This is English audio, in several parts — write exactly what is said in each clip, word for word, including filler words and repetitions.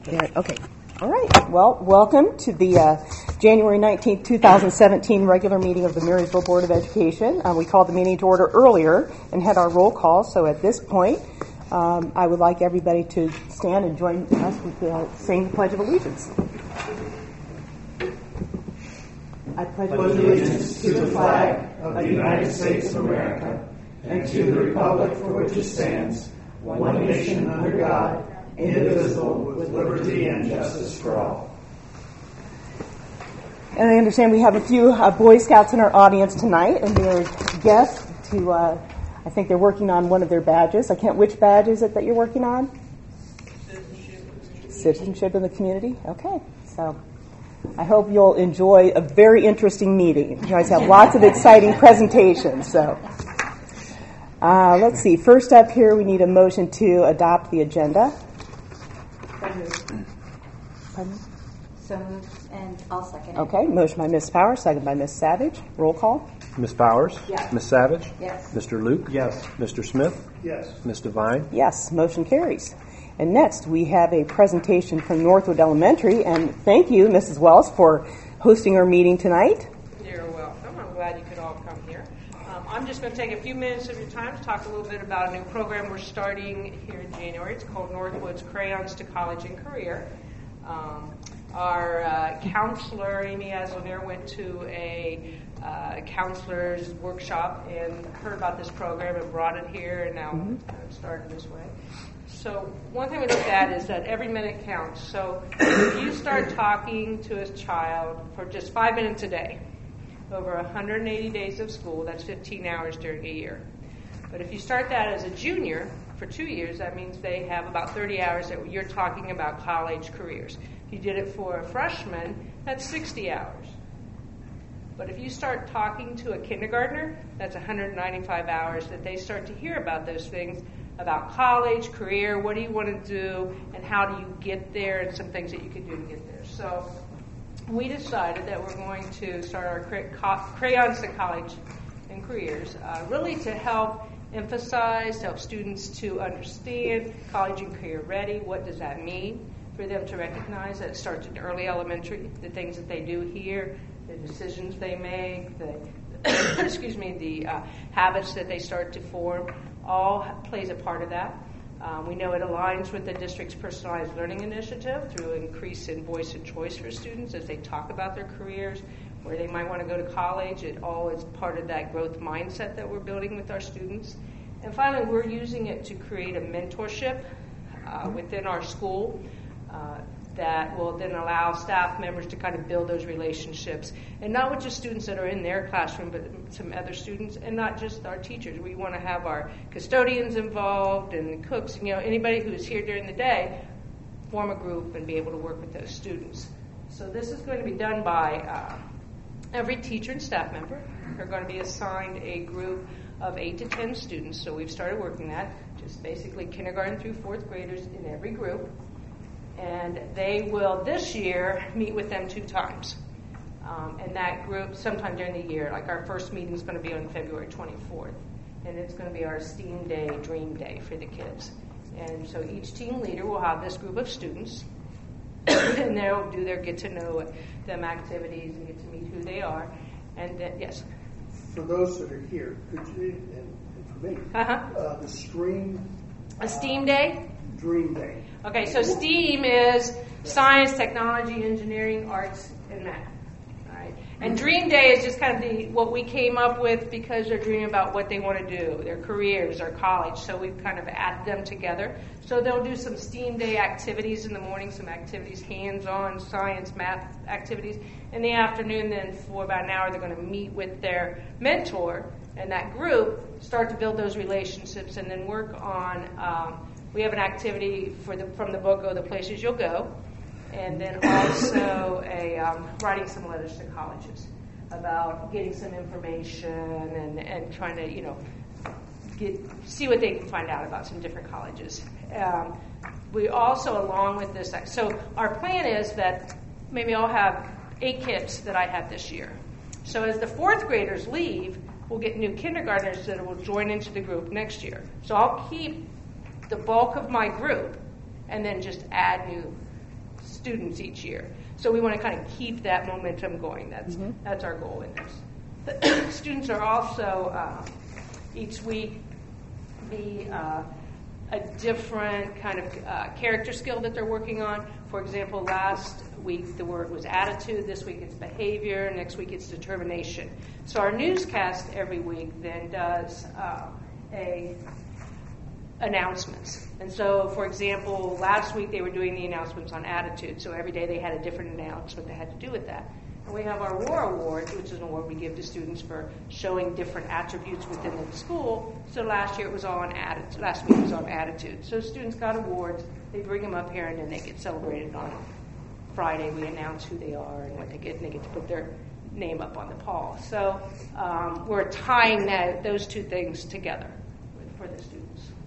Yeah, okay. All right. Well, welcome to the uh, January nineteenth, twenty seventeen regular meeting of the Marysville Board of Education. Uh, we called the meeting to order earlier and had our roll call. So at this point, um, I would like everybody to stand and join us with uh, saying the Pledge of Allegiance. I pledge allegiance to the flag of the United States of America and to the republic for which it stands, one nation under God, indivisible, with liberty and justice for all. And I understand we have a few uh, Boy Scouts in our audience tonight, and they're guests to, uh, I think they're working on one of their badges. I can't, which badge is it that you're working on? Citizenship. Citizenship in the community? Okay, so I hope you'll enjoy a very interesting meeting. You guys have lots of exciting presentations, so. Uh, let's see, first up here we need a motion to adopt the agenda. Pardon? So moved, and I'll second it. Okay, motion by Miz Powers, second by Miz Savage. Roll call. Miz Powers? Yes. Miz Savage? Yes. Mister Luke? Yes. Mister Smith? Yes. Miz Devine? Yes, motion carries. And next we have a presentation from Northwood Elementary, and thank you, Missus Wells, for hosting our meeting tonight. You're welcome. I'm glad you could all come here. Um, I'm just going to take a few minutes of your time to talk a little bit about a new program we're starting here in January. It's called Northwood's Crayons to College and Career. Um, our uh, counselor, Amy Aslanier, went to a uh, counselor's workshop and heard about this program and brought it here, and now mm-hmm. it started this way. So one thing we look at is that every minute counts. So if you start talking to a child for just five minutes a day, over one hundred eighty days of school, that's fifteen hours during a year. But if you start that as a junior for two years, that means they have about thirty hours that you're talking about college careers. If you did it for a freshman, that's sixty hours. But if you start talking to a kindergartner, that's one hundred ninety-five hours that they start to hear about those things, about college, career, what do you want to do, and how do you get there, and some things that you can do to get there. So we decided that we're going to start our Crayons to College and Careers, uh, really to help emphasize, to help students to understand college and career ready. What does that mean? For them to recognize that it starts in early elementary, the things that they do here, the decisions they make, the excuse me, the uh, habits that they start to form, all plays a part of that. Um, we know it aligns with the district's personalized learning initiative through an increase in voice and choice for students as they talk about their careers, where they might want to go to college. It all is part of that growth mindset that we're building with our students. And finally, we're using it to create a mentorship uh, within our school uh, that will then allow staff members to kind of build those relationships, and not with just students that are in their classroom, but some other students, and not just our teachers. We want to have our custodians involved and cooks, and, you know, anybody who's here during the day, form a group and be able to work with those students. So this is going to be done by uh, every teacher and staff member. They're going to be assigned a group of eight to ten students, so we've started working that, just basically kindergarten through fourth graders in every group. And they will this year meet with them two times. Um, and that group, sometime during the year, like our first meeting is going to be on February twenty-fourth. And it's going to be our STEAM Day, Dream Day for the kids. And so each team leader will have this group of students, and they'll do their get to know them activities and get to meet who they are. And then, yes? For those that are here, could you, and, and for me, uh-huh. uh, the STREAM... A STEAM Day? Dream Day. Okay, so STEAM is science, technology, engineering, arts, and math. All right. And Dream Day is just kind of the what we came up with because they're dreaming about what they want to do, their careers, their college. So we've kind of added them together. So they'll do some STEAM Day activities in the morning, some activities, hands-on science, math activities. In the afternoon, then for about an hour, they're going to meet with their mentor and that group, start to build those relationships, and then work on. Um, We have an activity for the, from the book, Go the Places You'll Go, and then also a um, writing some letters to colleges about getting some information and, and trying to, you know, get see what they can find out about some different colleges. Um, we also, along with this, so our plan is that maybe I'll have eight kids that I had this year. So as the fourth graders leave, we'll get new kindergartners that will join into the group next year. So I'll keep the bulk of my group and then just add new students each year. So we want to kind of keep that momentum going. That's Mm-hmm. that's our goal in this. The students are also uh, each week be uh, a different kind of uh, character skill that they're working on. For example, last week the word was attitude. This week it's behavior. Next week it's determination. So our newscast every week then does uh, a announcements. And so, for example, last week they were doing the announcements on attitude. So every day they had a different announcement that had to do with that. And we have our WAR Awards, which is an award we give to students for showing different attributes within the school. So last year it was all on attitude. Last week it was on attitude. So students got awards. They bring them up here, and then they get celebrated on Friday. We announce who they are and what they get, and they get to put their name up on the pall. So um, we're tying that, those two things together for the students.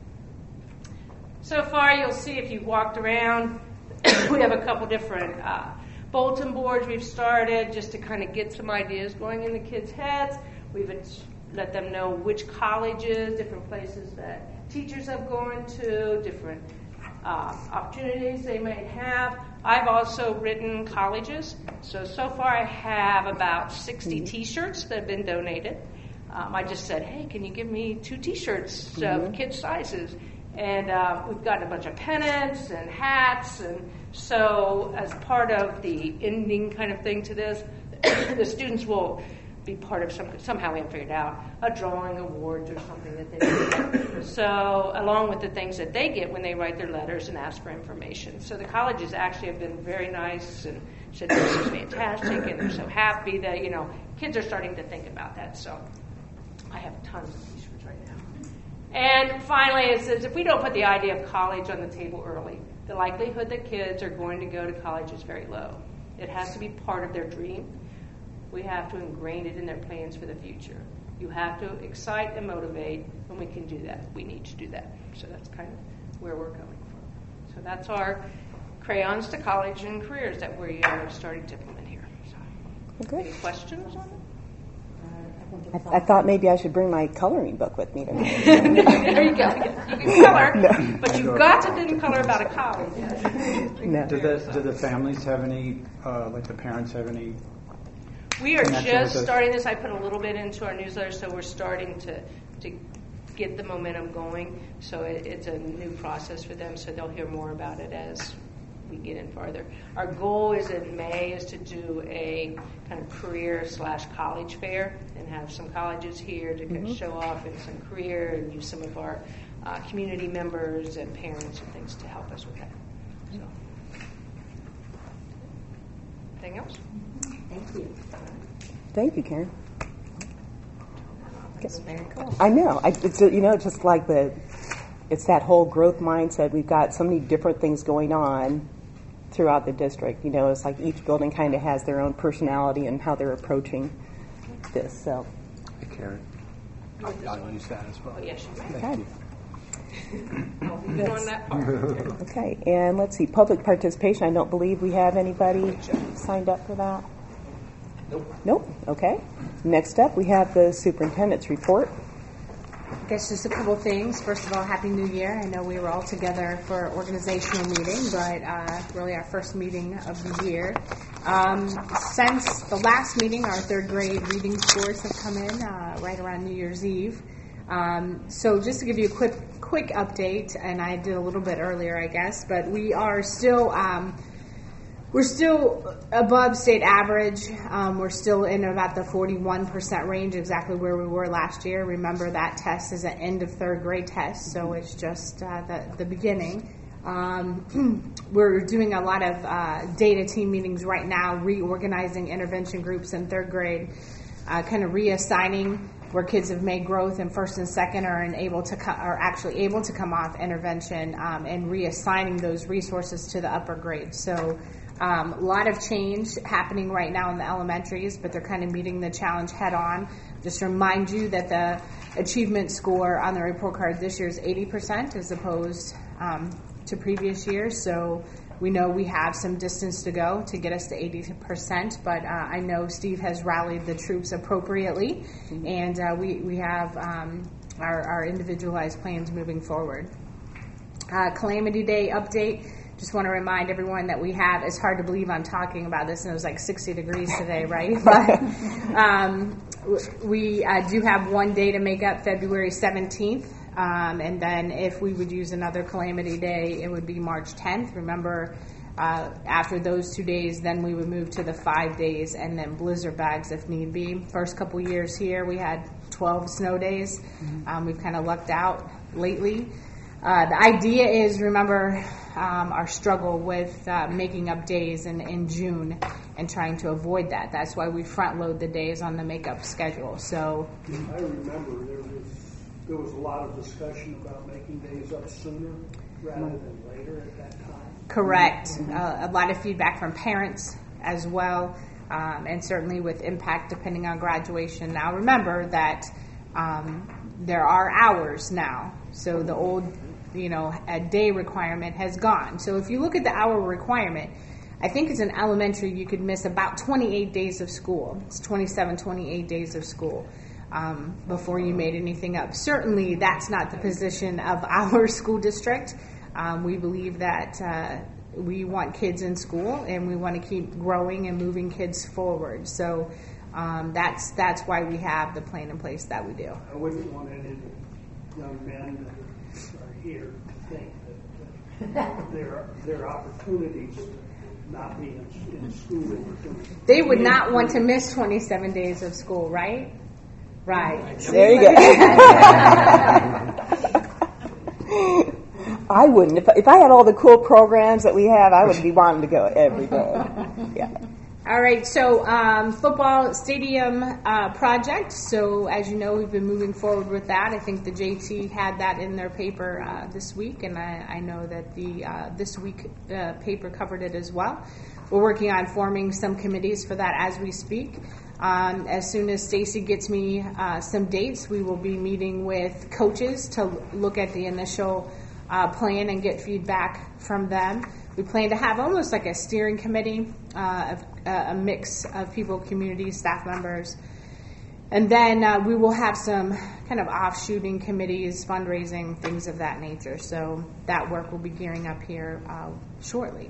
So far, you'll see if you've walked around, we have a couple different uh, bulletin boards we've started just to kind of get some ideas going in the kids' heads. We've let them know which colleges, different places that teachers have gone to, different uh, opportunities they might have. I've also written colleges. So, so far I have about sixty mm-hmm. T-shirts that have been donated. Um, I just said, hey, can you give me two T-shirts mm-hmm. of kids' sizes? And uh, we've gotten a bunch of pennants and hats. And so as part of the ending kind of thing to this, the students will be part of some, somehow we have figured out, a drawing awards or something that they get. So along with the things that they get when they write their letters and ask for information. So the colleges actually have been very nice and said this is fantastic, and they're so happy that, you know, kids are starting to think about that. So I have tons of T-shirts right now. And finally, it says, if we don't put the idea of college on the table early, the likelihood that kids are going to go to college is very low. It has to be part of their dream. We have to ingrain it in their plans for the future. You have to excite and motivate, and we can do that. We need to do that. So that's kind of where we're coming from. So that's our crayons to college and careers that we are starting to implement here. So, okay. Any questions on it? I, I thought maybe I should bring my coloring book with me tonight. There you go. You can color, no. But you've got to then color about a college. No. Do the do the families have any, uh, like the parents have any? We are just starting this. I put a little bit into our newsletter, so we're starting to to get the momentum going. So it, it's a new process for them, so they'll hear more about it as we get in farther. Our goal is in May is to do a kind of career slash college fair and have some colleges here to kind mm-hmm. of show off in some career and use some of our uh, community members and parents and things to help us with that. So, anything else? Thank you. Thank you, Karen. That's very cool. I know. I, it's you know just like the, it's that whole growth mindset. We've got so many different things going on throughout the district. You know, it's like each building kind of has their own personality and how they're approaching this. So, Hey, Karen, I'll, I'll use that as well. Oh, yes, you may. okay. I'll be on that part. Okay, and let's see, public participation. I don't believe we have anybody signed up for that. Nope. Nope. Okay. Next up, we have the superintendent's report. I guess just a couple things. First of all, Happy New Year. I know we were all together for an organizational meeting, but uh, really our first meeting of the year. Um, since the last meeting, our third grade reading scores have come in uh, right around New Year's Eve. Um, so just to give you a quick quick update, and I did a little bit earlier, I guess, but we are still... Um, We're still above state average. Um, we're still in about the forty-one percent range, exactly where we were last year. Remember, that test is an end of third grade test, so it's just uh, the, the beginning. Um, we're doing a lot of uh, data team meetings right now, reorganizing intervention groups in third grade, uh, kind of reassigning where kids have made growth in first and second are able to co- are actually able to come off intervention, um, and reassigning those resources to the upper grades. So. Um, a lot of change happening right now in the elementaries, but they're kind of meeting the challenge head on. Just to remind you that the achievement score on the report card this year is eighty percent as opposed um, to previous years. So we know we have some distance to go to get us to eighty percent, but uh, I know Steve has rallied the troops appropriately, mm-hmm. and uh, we, we have um, our, our individualized plans moving forward. Uh, Calamity Day update. just want to remind everyone that we have, it's hard to believe I'm talking about this, and it was like sixty degrees today, right? But um, we uh, do have one day to make up, February seventeenth. Um, and then if we would use another calamity day, it would be March tenth. Remember, uh, after those two days, then we would move to the five days and then blizzard bags if need be. First couple years here, we had twelve snow days. Mm-hmm. Um, we've kind of lucked out lately. Uh, the idea is, remember, um, our struggle with uh, making up days in, in June and trying to avoid that. That's why we front load the days on the makeup schedule. So I remember there was there was a lot of discussion about making days up sooner rather than later at that time. Correct. Mm-hmm. Uh, a lot of feedback from parents as well, um, and certainly with impact depending on graduation. Now remember that um, there are hours now, so the old you know, a day requirement has gone. So if you look at the hour requirement, I think it's in elementary you could miss about twenty-eight days of school. It's twenty-seven, twenty-eight days of school um, before you made anything up. Certainly that's not the position of our school district. Um, we believe that uh, we want kids in school and we want to keep growing and moving kids forward. So um, that's that's why we have the plan in place that we do. I wouldn't want any young men that are here to think that, that there there are opportunities to not be in, in school. They would not want to miss twenty-seven days of school, right? Right. There you go. I wouldn't. If, if I had all the cool programs that we have, I would be wanting to go every day. Yeah. All right, so um, football stadium uh, project. So as you know, we've been moving forward with that. I think the J T had that in their paper uh, this week, and I, I know that the uh, this week uh, paper covered it as well. We're working on forming some committees for that as we speak. Um, as soon as Stacy gets me uh, some dates, we will be meeting with coaches to look at the initial uh, plan and get feedback from them. We plan to have almost like a steering committee, uh, of, uh, a mix of people, community, staff members. And then uh, we will have some kind of offshooting committees, fundraising, things of that nature. So that work will be gearing up here uh, shortly.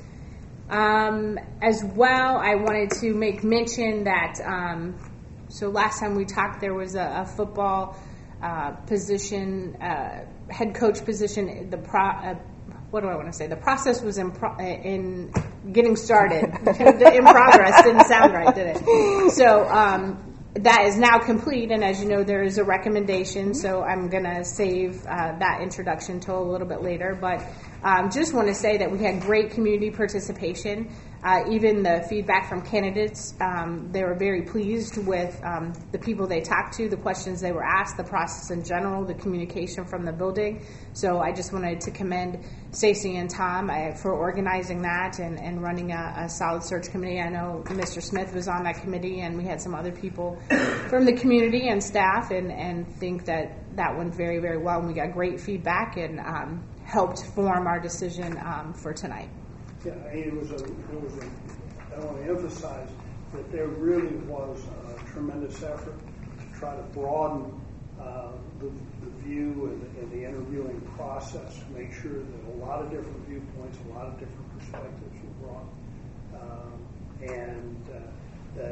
Um, as well, I wanted to make mention that, um, so last time we talked, there was a, a football uh, position, uh, head coach position, the pro. Uh, What do I want to say? The process was in pro- in getting started. In progress didn't sound right, did it? So um, that is now complete, and as you know, there is a recommendation. So I'm going to save uh, that introduction till a little bit later. But um, just want to say that we had great community participation. Uh, even the feedback from candidates, um, they were very pleased with um, the people they talked to, the questions they were asked, the process in general, the communication from the building. So I just wanted to commend Stacy and Tom I, for organizing that and, and running a, a solid search committee. I know Mister Smith was on that committee, and we had some other people from the community and staff, and, and think that that went very, very well. And we got great feedback and um, helped form our decision um, for tonight. Yeah, it was a, it was a, I want to emphasize that there really was a tremendous effort to try to broaden uh, the, the view and the, and the interviewing process to make sure that a lot of different viewpoints, a lot of different perspectives were brought, um, and uh, that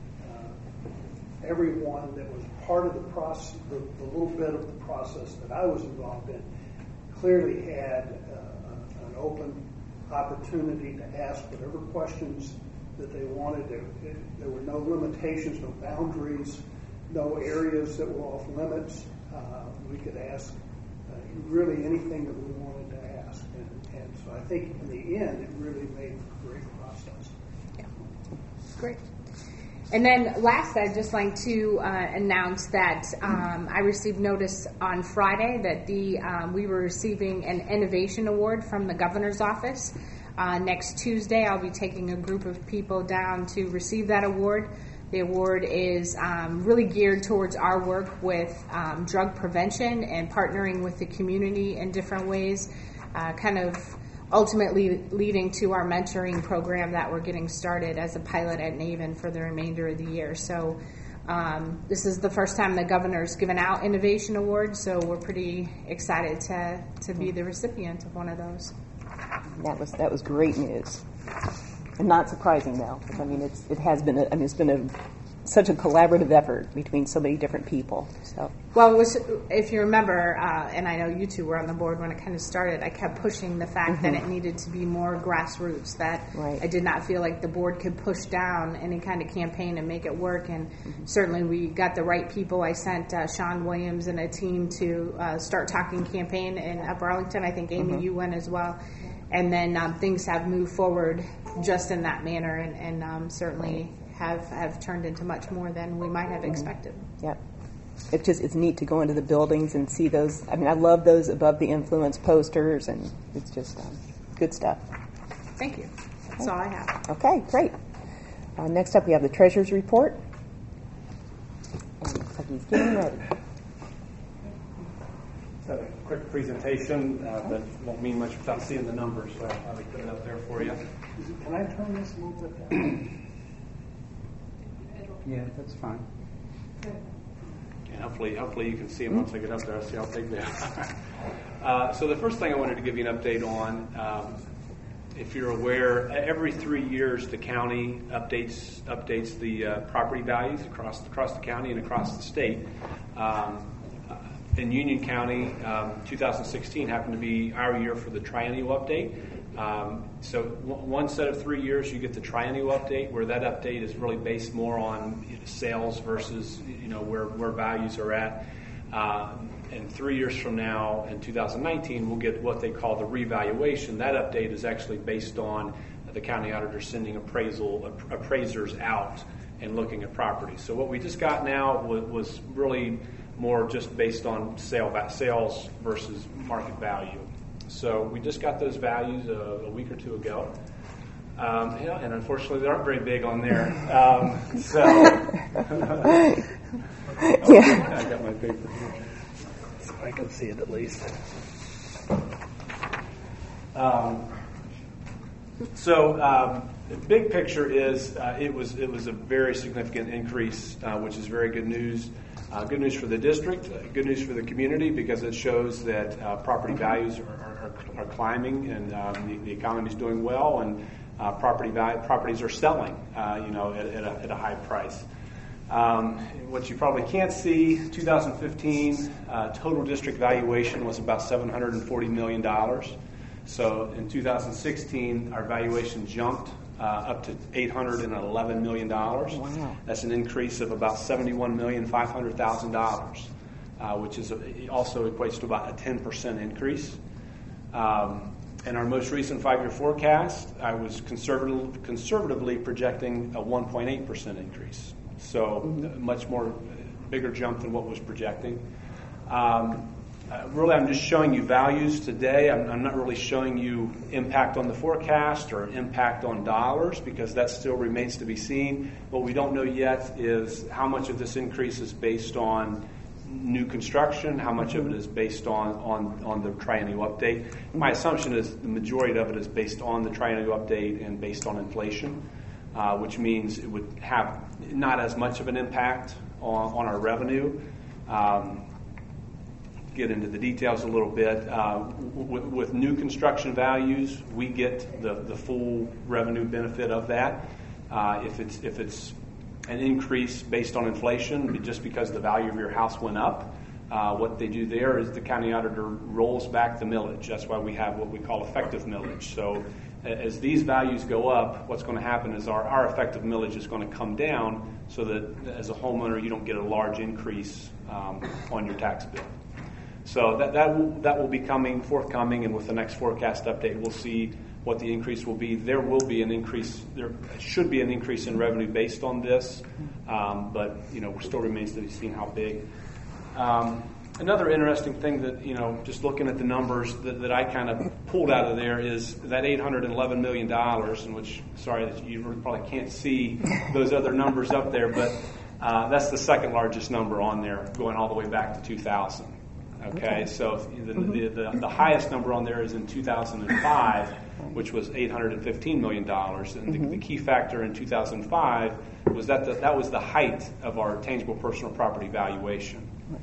uh, everyone that was part of the process, the, the little bit of the process that I was involved in, clearly had uh, an open opportunity to ask whatever questions that they wanted. There, there were no limitations, no boundaries, no areas that were off limits. Uh, we could ask uh, really anything that we wanted to ask. And, and so I think in the end, it really made a great process. Yeah. Great. And then last, I'd just like to uh, announce that um, I received notice on Friday that the um, we were receiving an innovation award from the governor's office. Uh, next Tuesday, I'll be taking a group of people down to receive that award. The award is um, really geared towards our work with um, drug prevention and partnering with the community in different ways, uh, kind of ultimately leading to our mentoring program that we're getting started as a pilot at Naven for the remainder of the year. So um, this is the first time the governor's given out innovation awards, so we're pretty excited to, to be the recipient of one of those. That was that was great news, and not surprising though. I mean, it's it has been a, I mean it's been a such a collaborative effort between so many different people. So Well, it was, if you remember, uh, and I know you two were on the board when it kind of started, I kept pushing the fact mm-hmm. that it needed to be more grassroots, that right. I did not feel like the board could push down any kind of campaign and make it work, and mm-hmm. certainly we got the right people. I sent uh, Sean Williams and a team to uh, start talking campaign in Upper Arlington. I think, Amy, mm-hmm. you went as well. And then um, things have moved forward just in that manner, and, and um, certainly have, have turned into much more than we might have expected. Yep. It's just, it's neat to go into the buildings and see those. I mean, I love those above the influence posters, and it's just um, good stuff. Thank you. That's all I have. Okay, great. Uh, next up, we have the treasurer's report. And it looks like he's getting ready. So a quick presentation uh, that won't mean much without seeing the numbers, so I'll put it up there for you. Can I turn this a little bit down? Yeah, that's fine. And hopefully, hopefully you can see them once I get up there. I'll see how big they are. uh, so the first thing I wanted to give you an update on, um, if you're aware, every three years the county updates updates the uh, property values across across the county and across the state. Um, in Union County, um, two thousand sixteen happened to be our year for the triennial update. Um, so w- one set of three years you get the triennial update, where that update is really based more on you know, sales versus you know where, where values are at. Uh, and three years from now, in two thousand nineteen, we'll get what they call the revaluation. That update is actually based on the county auditor sending appraisal appraisers out and looking at properties. So what we just got now was, was really more just based on sale sales versus market value. So we just got those values a, a week or two ago. Um, yeah, and unfortunately, they aren't very big on there. Um, so yeah. I got my paper here. So I can see it at least. Um, so um, the big picture is uh, it was it was a very significant increase, uh, which is very good news. Uh, good news for the district, uh, good news for the community, because it shows that uh, property values are, are, are climbing, and um, the, the economy is doing well, and uh, property value, properties are selling, uh, you know, at, at, a, at a high price. Um, what you probably can't see, two thousand fifteen uh, total district valuation was about seven hundred forty million dollars. So in two thousand sixteen, our valuation jumped Uh, up to eight hundred eleven million dollars. Wow. That's an increase of about seventy-one million five hundred thousand dollars, uh, which is a, also equates to about a ten percent increase. Um, in our most recent five-year forecast, I was conservative, conservatively projecting a one point eight percent increase. So mm-hmm. a much more bigger jump than what was projecting. Um, Uh, really, I'm just showing you values today. I'm, I'm not really showing you impact on the forecast or impact on dollars, because that still remains to be seen. What we don't know yet is how much of this increase is based on new construction, how much of it is based on, on, on the triennial update. My assumption is the majority of it is based on the triennial update and based on inflation, uh, which means it would have not as much of an impact on, on our revenue. Um, get into the details a little bit. Uh, with, with new construction values, we get the, the full revenue benefit of that. Uh, if it's if it's an increase based on inflation, just because the value of your house went up, uh, what they do there is the county auditor rolls back the millage. That's why we have what we call effective millage. So as these values go up, what's going to happen is our, our effective millage is going to come down, so that as a homeowner you don't get a large increase um, on your tax bill. So that that will, that will be coming, forthcoming, and with the next forecast update, we'll see what the increase will be. There will be an increase. There should be an increase in revenue based on this, um, but you know, still remains to be seen how big. Um, another interesting thing that you know, just looking at the numbers that, that I kind of pulled out of there is that eight hundred eleven million dollars, in which, sorry that you probably can't see those other numbers up there, but uh, that's the second largest number on there, going all the way back to two thousand. Okay, so the, the, the, the highest number on there is in two thousand five, which was eight hundred fifteen million dollars. And the, the key factor in two thousand five was that the, that was the height of our tangible personal property valuation.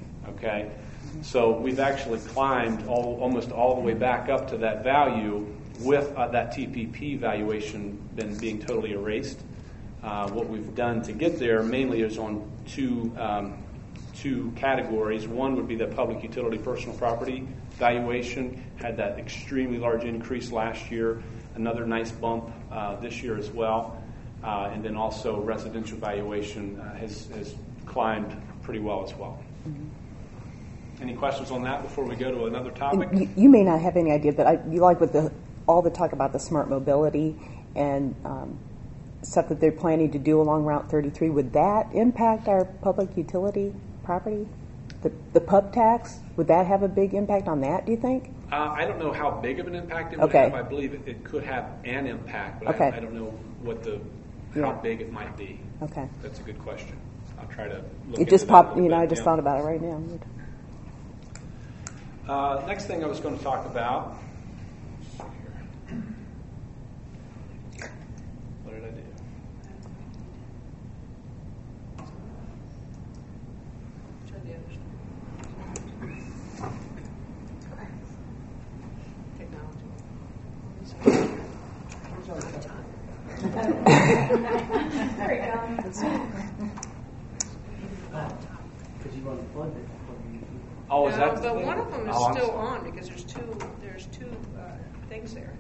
Okay, so we've actually climbed all, almost all the way back up to that value with uh, that T P P valuation been being totally erased. Uh, what we've done to get there mainly is on two um, two categories. One would be the public utility personal property valuation, had that extremely large increase last year, another nice bump uh, this year as well. Uh, and then also residential valuation uh, has, has climbed pretty well as well. Mm-hmm. Any questions on that before we go to another topic? You, you may not have any idea, but I, you like with the all the talk about the smart mobility and um, stuff that they're planning to do along Route thirty-three. Would that impact our public utility property? The, the pub tax, would that have a big impact on that, do you think? Uh, I don't know how big of an impact it would okay. have. I believe it, it could have an impact, but okay. I, I don't know what the how yeah. big it might be. Okay. That's a good question. I'll try to look It just into popped, that a you know, bit. I just yeah. thought about it right now. Uh, next thing I was going to talk about. What did I do? There you go. Oh, is No, that? but one of them is oh, I'm still sorry. on because there's two. There's two uh, things there.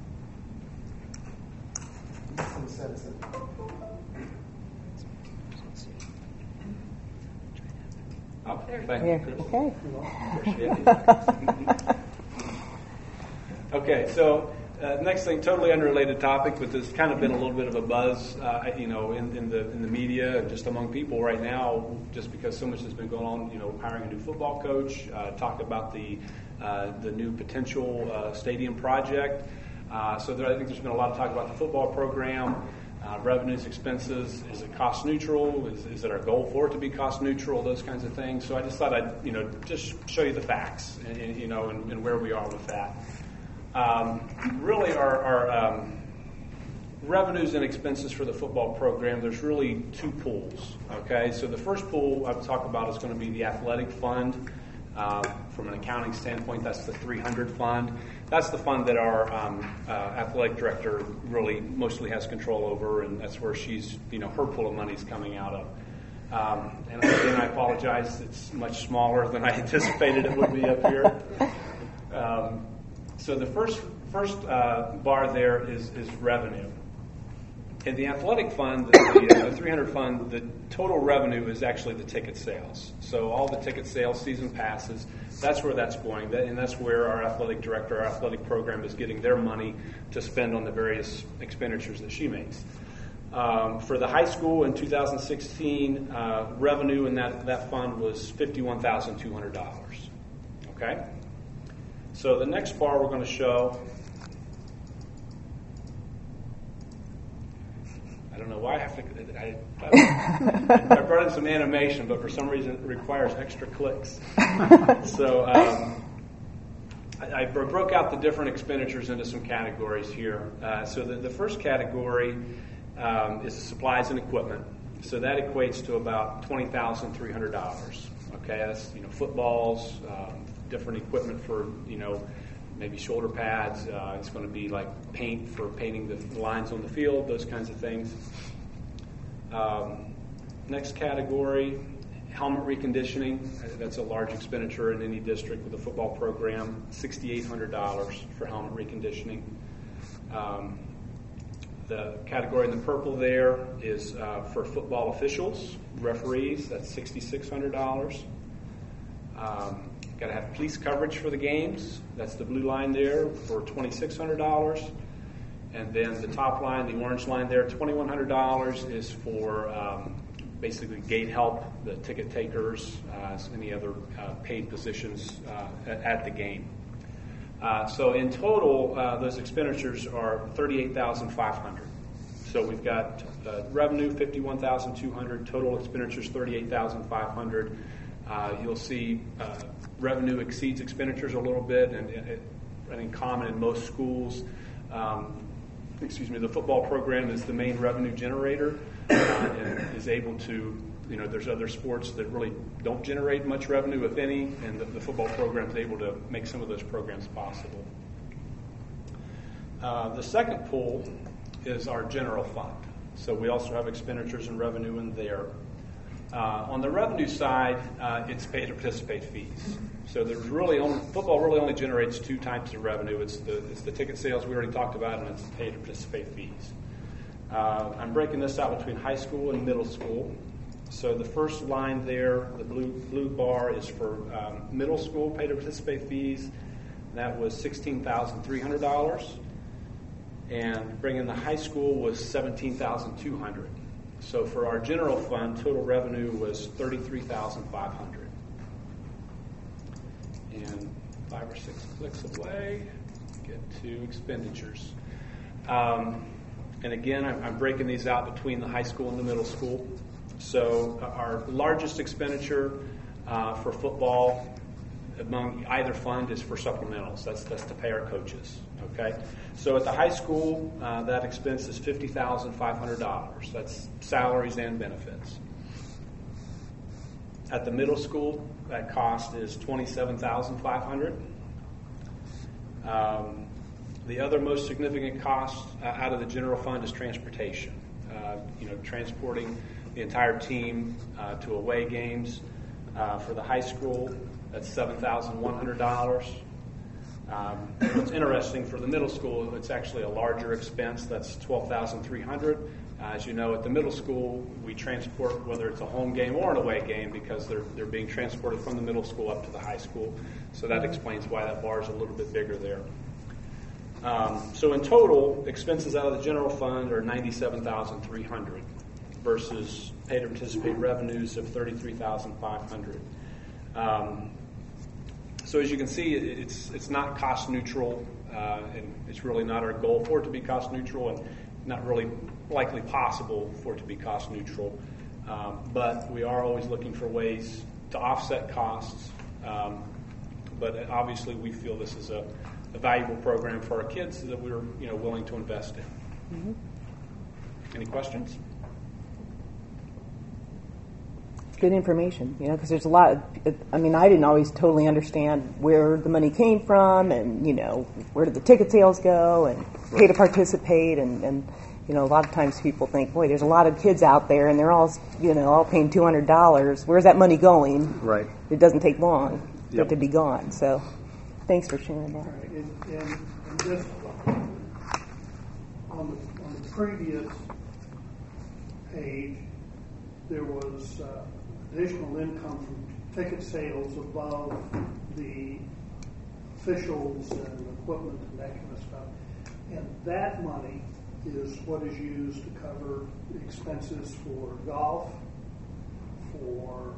Oh, There. thank Here. you, Chris. Okay. Appreciate it. Okay, so uh, next thing, totally unrelated topic, but there's kind of been a little bit of a buzz, uh, you know, in, in the in the media and just among people right now, just because so much has been going on. You know, hiring a new football coach, uh, talk about the uh, the new potential uh, stadium project. Uh, so there, I think there's been a lot of talk about the football program, uh, revenues, expenses. Is it cost neutral? Is, is it our goal for it to be cost neutral? Those kinds of things. So I just thought I'd you know just show you the facts, and, and, you know, and, and where we are with that. Um, really, our, our um, revenues and expenses for the football program, there's really two pools, okay? So the first pool I'll talk about is going to be the athletic fund. Uh, from an accounting standpoint, that's the three hundred fund. That's the fund that our um, uh, athletic director really mostly has control over, and that's where she's, you know, her pool of money is coming out of. Um, and again, I apologize, it's much smaller than I anticipated it would be up here. Um, So the first first uh, bar there is, is revenue. In the athletic fund, the, the three hundred fund, the total revenue is actually the ticket sales. So all the ticket sales, season passes, that's where that's going. That, and that's where our athletic director, our athletic program is getting their money to spend on the various expenditures that she makes. Um, for the high school in two thousand sixteen, uh, revenue in that, that fund was fifty-one thousand two hundred dollars. Okay? So the next bar we're going to show, I don't know why I have to, I, I, I brought in some animation, but for some reason it requires extra clicks. So um, I, I broke out the different expenditures into some categories here. Uh, so the, the first category um, is supplies and equipment. So that equates to about twenty thousand three hundred dollars. Okay, that's, you know, footballs, um, different equipment for, you know, maybe shoulder pads. Uh, it's going to be like paint for painting the lines on the field, those kinds of things. Um, next category, helmet reconditioning. That's a large expenditure in any district with a football program. six thousand eight hundred dollars for helmet reconditioning. Um, the category in the purple there is uh, for football officials, referees. That's six thousand six hundred dollars. Um, Got to have police coverage for the games. That's the blue line there for two thousand six hundred dollars. And then the top line, the orange line there, two thousand one hundred dollars is for um, basically gate help, the ticket takers, uh, any other uh, paid positions uh, at, at the game. Uh, so in total, uh, those expenditures are thirty-eight thousand five hundred dollars. So we've got uh, revenue fifty-one thousand two hundred dollars, total expenditures thirty-eight thousand five hundred dollars. Uh, you'll see uh, revenue exceeds expenditures a little bit, and it, I think common in most schools. Um, excuse me, the football program is the main revenue generator uh, and is able to, you know, there's other sports that really don't generate much revenue, if any, and the, the football program is able to make some of those programs possible. Uh, the second pool is our general fund. So we also have expenditures and revenue in there. Uh, on the revenue side, uh, it's pay to participate fees. So there's really only, football really only generates two types of revenue. It's the it's the ticket sales we already talked about, and it's pay to participate fees. Uh, I'm breaking this out between high school and middle school. So the first line there, the blue blue bar, is for um, middle school pay to participate fees. That was sixteen thousand three hundred dollars, and bringing the high school was seventeen thousand two hundred dollars. So for our general fund, total revenue was thirty-three thousand five hundred dollars. And five or six clicks away, get to expenditures. Um, and again, I'm, I'm breaking these out between the high school and the middle school. So uh, our largest expenditure uh, for football among either fund is for supplementals. That's that's to pay our coaches. Okay. So at the high school, uh, that expense is fifty thousand five hundred dollars. That's salaries and benefits. At the middle school, that cost is twenty-seven thousand five hundred dollars. Um, the other most significant cost uh, out of the general fund is transportation. Uh, you know, transporting the entire team uh, to away games. Uh, for the high school, that's seven thousand one hundred dollars. Um, what's interesting, for the middle school, it's actually a larger expense. That's twelve thousand three hundred dollars. Uh, as you know, at the middle school, we transport, whether it's a home game or an away game, because they're they're being transported from the middle school up to the high school. So that explains why that bar is a little bit bigger there. Um, so in total, expenses out of the general fund are ninety-seven thousand three hundred dollars versus pay to participate revenues of thirty-three thousand five hundred dollars. Um, so as you can see, it, it's it's not cost neutral, uh, and it's really not our goal for it to be cost neutral, and not really likely possible for it to be cost neutral. Um, but we are always looking for ways to offset costs. Um, but obviously, we feel this is a, a valuable program for our kids that we're you know willing to invest in. Mm-hmm. Any questions? Good information, you know, because there's a lot of, I mean, I didn't always totally understand where the money came from, and, you know, where did the ticket sales go, and pay to participate, and, and, you know, a lot of times people think, boy, there's a lot of kids out there, and they're all, you know, all paying two hundred dollars. Where's that money going? Right. It doesn't take long for Yep. it to be gone, so thanks for sharing that. Right, and, and, and just on the, on the previous page, there was uh, additional income from ticket sales above the officials and equipment and that kind of stuff. And that money is what is used to cover expenses for golf, for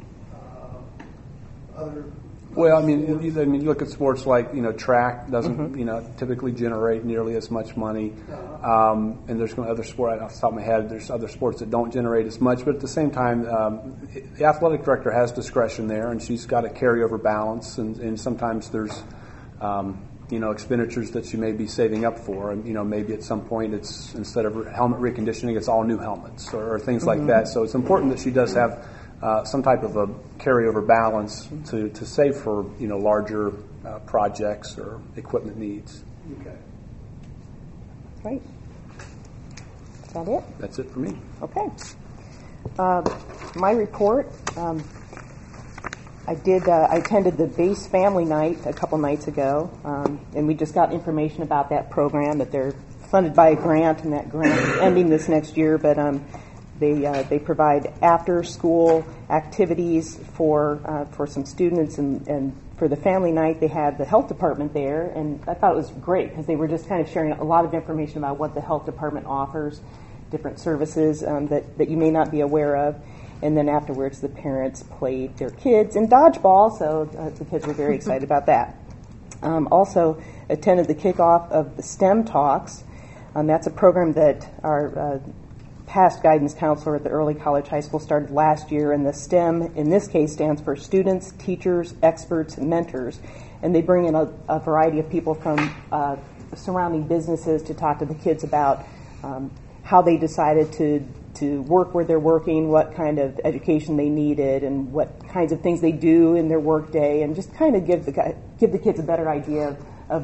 uh, other. Well, I mean, you, I mean, you look at sports like, you know, track doesn't, mm-hmm. you know, typically generate nearly as much money. Uh-huh. Um, and there's other sport, off the top of my head, there's other sports that don't generate as much. But at the same time, um, the athletic director has discretion there, and she's got a carryover balance. And, and sometimes there's, um, you know, expenditures that she may be saving up for. And, you know, maybe at some point it's, instead of helmet reconditioning, it's all new helmets or, or things mm-hmm. like that. So it's important that she does have Uh, some type of a carryover balance to, to save for, you know, larger uh, projects or equipment needs. Okay. Right. Is that it? That's it for me. Okay. Uh, my report, um, I did. Uh, I attended the Base Family Night a couple nights ago, um, and we just got information about that program, that they're funded by a grant, and that grant is ending this next year, but um, They uh, they provide after school activities for uh, for some students, and, and for the family night they had the health department there, and I thought it was great because they were just kind of sharing a lot of information about what the health department offers, different services um, that, that you may not be aware of, and then afterwards the parents played their kids in dodgeball, so uh, the kids were very excited about that. Um, also attended the kickoff of the STEM Talks. Um, that's a program that our uh, past guidance counselor at the Early College High School started last year, and the STEM in this case stands for students, teachers, experts, and mentors, and they bring in a, a variety of people from uh, surrounding businesses to talk to the kids about um, how they decided to to work where they're working, what kind of education they needed, and what kinds of things they do in their work day, and just kind of give the give the kids a better idea of, of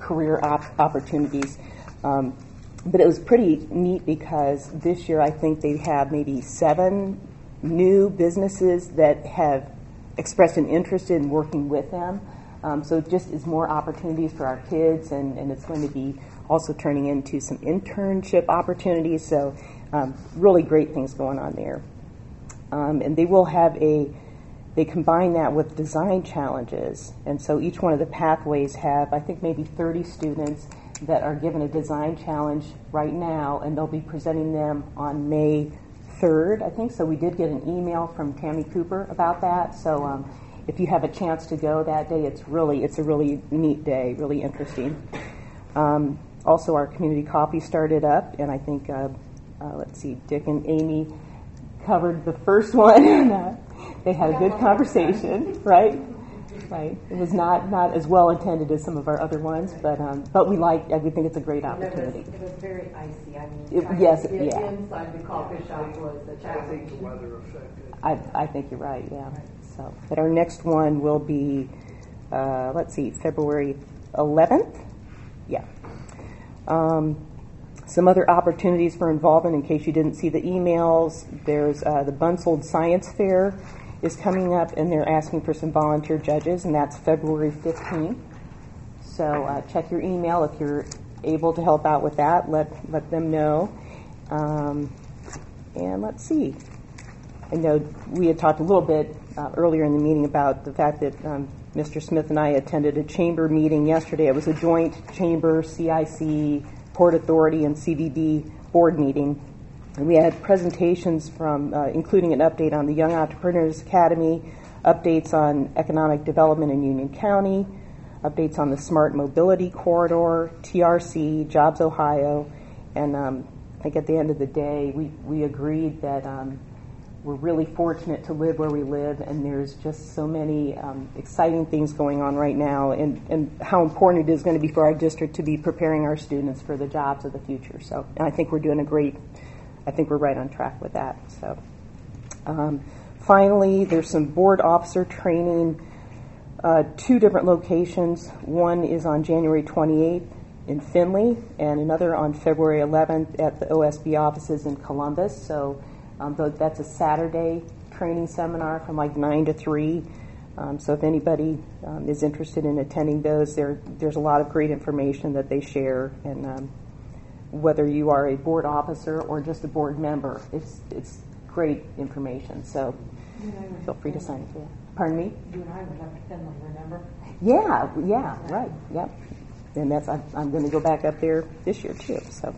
career op- opportunities. Um, but it was pretty neat because this year I think they have maybe seven new businesses that have expressed an interest in working with them. Um, so it just is more opportunities for our kids, and, and it's going to be also turning into some internship opportunities. So um, really great things going on there. Um, and they will have a, they combine that with design challenges. And so each one of the pathways have, I think, maybe thirty students that are given a design challenge right now, and they'll be presenting them on May third, I think. So we did get an email from Tammy Cooper about that. So um, if you have a chance to go that day, it's really, it's a really neat day, really interesting. Um, also, our community coffee started up, and I think, uh, uh, let's see, Dick and Amy covered the first one, and uh, they had a good conversation, right? Right. It was not, not as well attended as some of our other ones, but um, but we like. We think it's a great opportunity. It was, it was very icy. I mean, It- trying yes, to get yeah. inside the coffee shop was a I think challenge. the weather affected. I, I think you're right, yeah. So, but our next one will be, uh, let's see, February eleventh? Yeah. Um, some other opportunities for involvement, in case you didn't see the emails, there's uh, the Bunsold Science Fair is coming up, and they're asking for some volunteer judges, and that's February fifteenth. So uh, check your email if you're able to help out with that. Let, let them know. Um, and let's see. I know we had talked a little bit uh, earlier in the meeting about the fact that um, Mister Smith and I attended a chamber meeting yesterday. It was a joint chamber, C I C, Port Authority, and C V D board meeting. And we had presentations from, uh, including an update on the Young Entrepreneurs Academy, updates on economic development in Union County, updates on the Smart Mobility Corridor, T R C, Jobs Ohio, and um, I think at the end of the day, we, we agreed that um, we're really fortunate to live where we live, and there's just so many um, exciting things going on right now, and, and how important it is going to be for our district to be preparing our students for the jobs of the future. So, and I think we're doing a great, I think we're right on track with that. So, um, finally, there's some board officer training, uh, two different locations. One is on January twenty-eighth in Findlay, and another on February eleventh at the O S B offices in Columbus. So. Um, but that's a Saturday training seminar from like nine to three. Um, so if anybody um, is interested in attending those, there there's a lot of great information that they share. And um, whether you are a board officer or just a board member, it's it's great information. So feel free to sign up. Yeah. Pardon me? You and I went up to Finland, remember? Yeah, yeah, right, yep. And that's I'm, I'm going to go back up there this year too. So.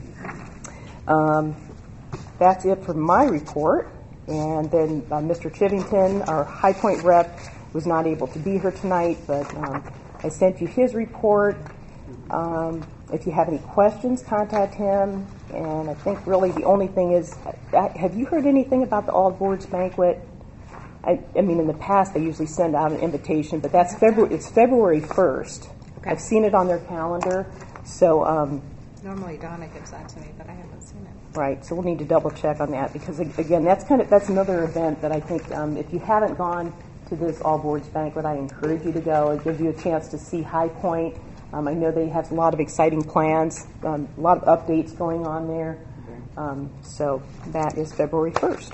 Um, That's it for my report. And then uh, Mister Chivington, our High Point rep, was not able to be here tonight, but um, I sent you his report. Um, if you have any questions, contact him. And I think really the only thing is, uh, have you heard anything about the All Boards Banquet? I, I mean, in the past they usually send out an invitation, but that's February. It's February first. Okay. I've seen it on their calendar. So. Um, Normally Donna gives that to me, but I haven't seen it. Right, so we'll need to double check on that because again, that's kind of that's another event that I think um, if you haven't gone to this All Boards Banquet, I encourage you to go. It gives you a chance to see High Point. Um, I know they have a lot of exciting plans, um, a lot of updates going on there. Um, so that is February first.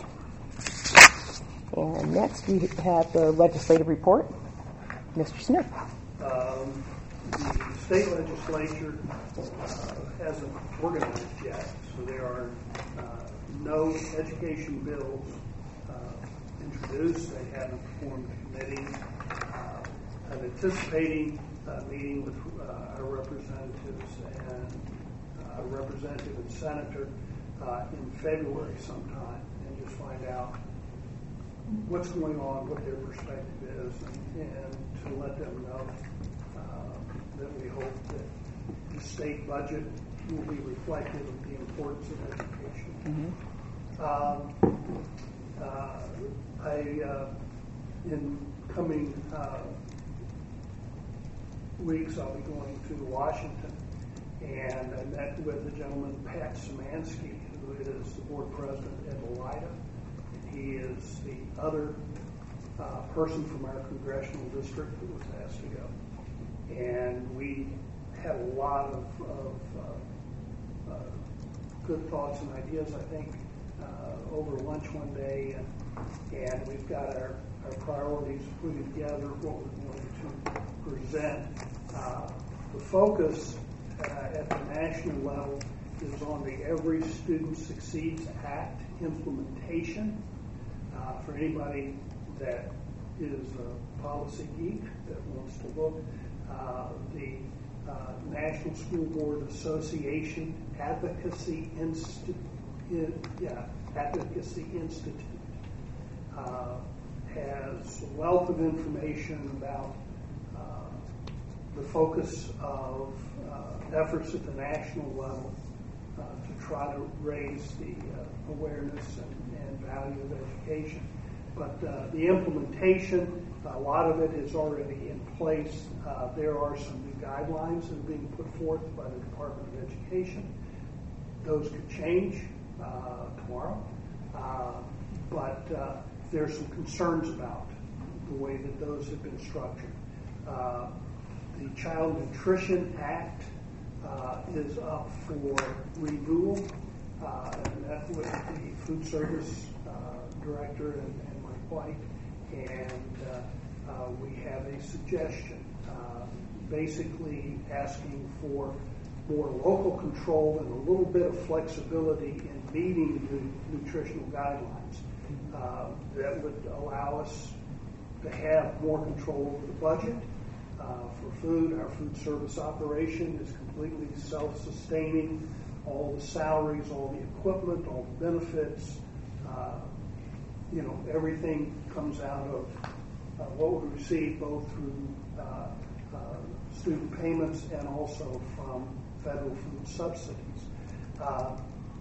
And next we have the legislative report. Mister Smith. Um, the state legislature uh, hasn't organized yet, so there are uh, no education bills uh, introduced. They haven't formed committees. Uh, I'm anticipating a meeting with uh, our representatives and uh, representative and senator uh, in February sometime, and just find out what's going on, what their perspective is, and, and to let them know uh, that we hope that the state budget will be reflective of the importance of education. Mm-hmm. Um, uh, I, uh, in coming uh, weeks, I'll be going to Washington, and I met with the gentleman, Pat Szymanski, who is the board president at OLIDA. He is the other uh, person from our congressional district that was asked to go. And we had a lot of, of uh, uh, good thoughts and ideas, I think, uh, over lunch one day, and, and we've got our, our priorities put together, what we're going to present. Uh, the focus uh, at the national level is on the Every Student Succeeds Act implementation. Uh, for anybody that is a policy geek that wants to look, uh, the uh, National School Board Association Advocacy Institute, yeah, Advocacy Institute uh, has a wealth of information about uh, the focus of uh, efforts at the national level uh, to try to raise the uh, awareness and, and value of education. But uh, the implementation, a lot of it is already in place. Uh, there are some new guidelines that are being put forth by the Department of Education. Those could change uh, tomorrow, uh, but uh, there's some concerns about the way that those have been structured. Uh, the Child Nutrition Act uh, is up for renewal, uh, and that with the food service uh, director and, and Mike White, and uh, uh, we have a suggestion, uh, basically asking for more local control and a little bit of flexibility in meeting the nutritional guidelines uh, that would allow us to have more control over the budget. Uh, for food, our food service operation is completely self-sustaining. All the salaries, all the equipment, all the benefits, uh, you know, everything comes out of uh, what we receive both through uh, uh, student payments and also from federal food subsidies. Uh,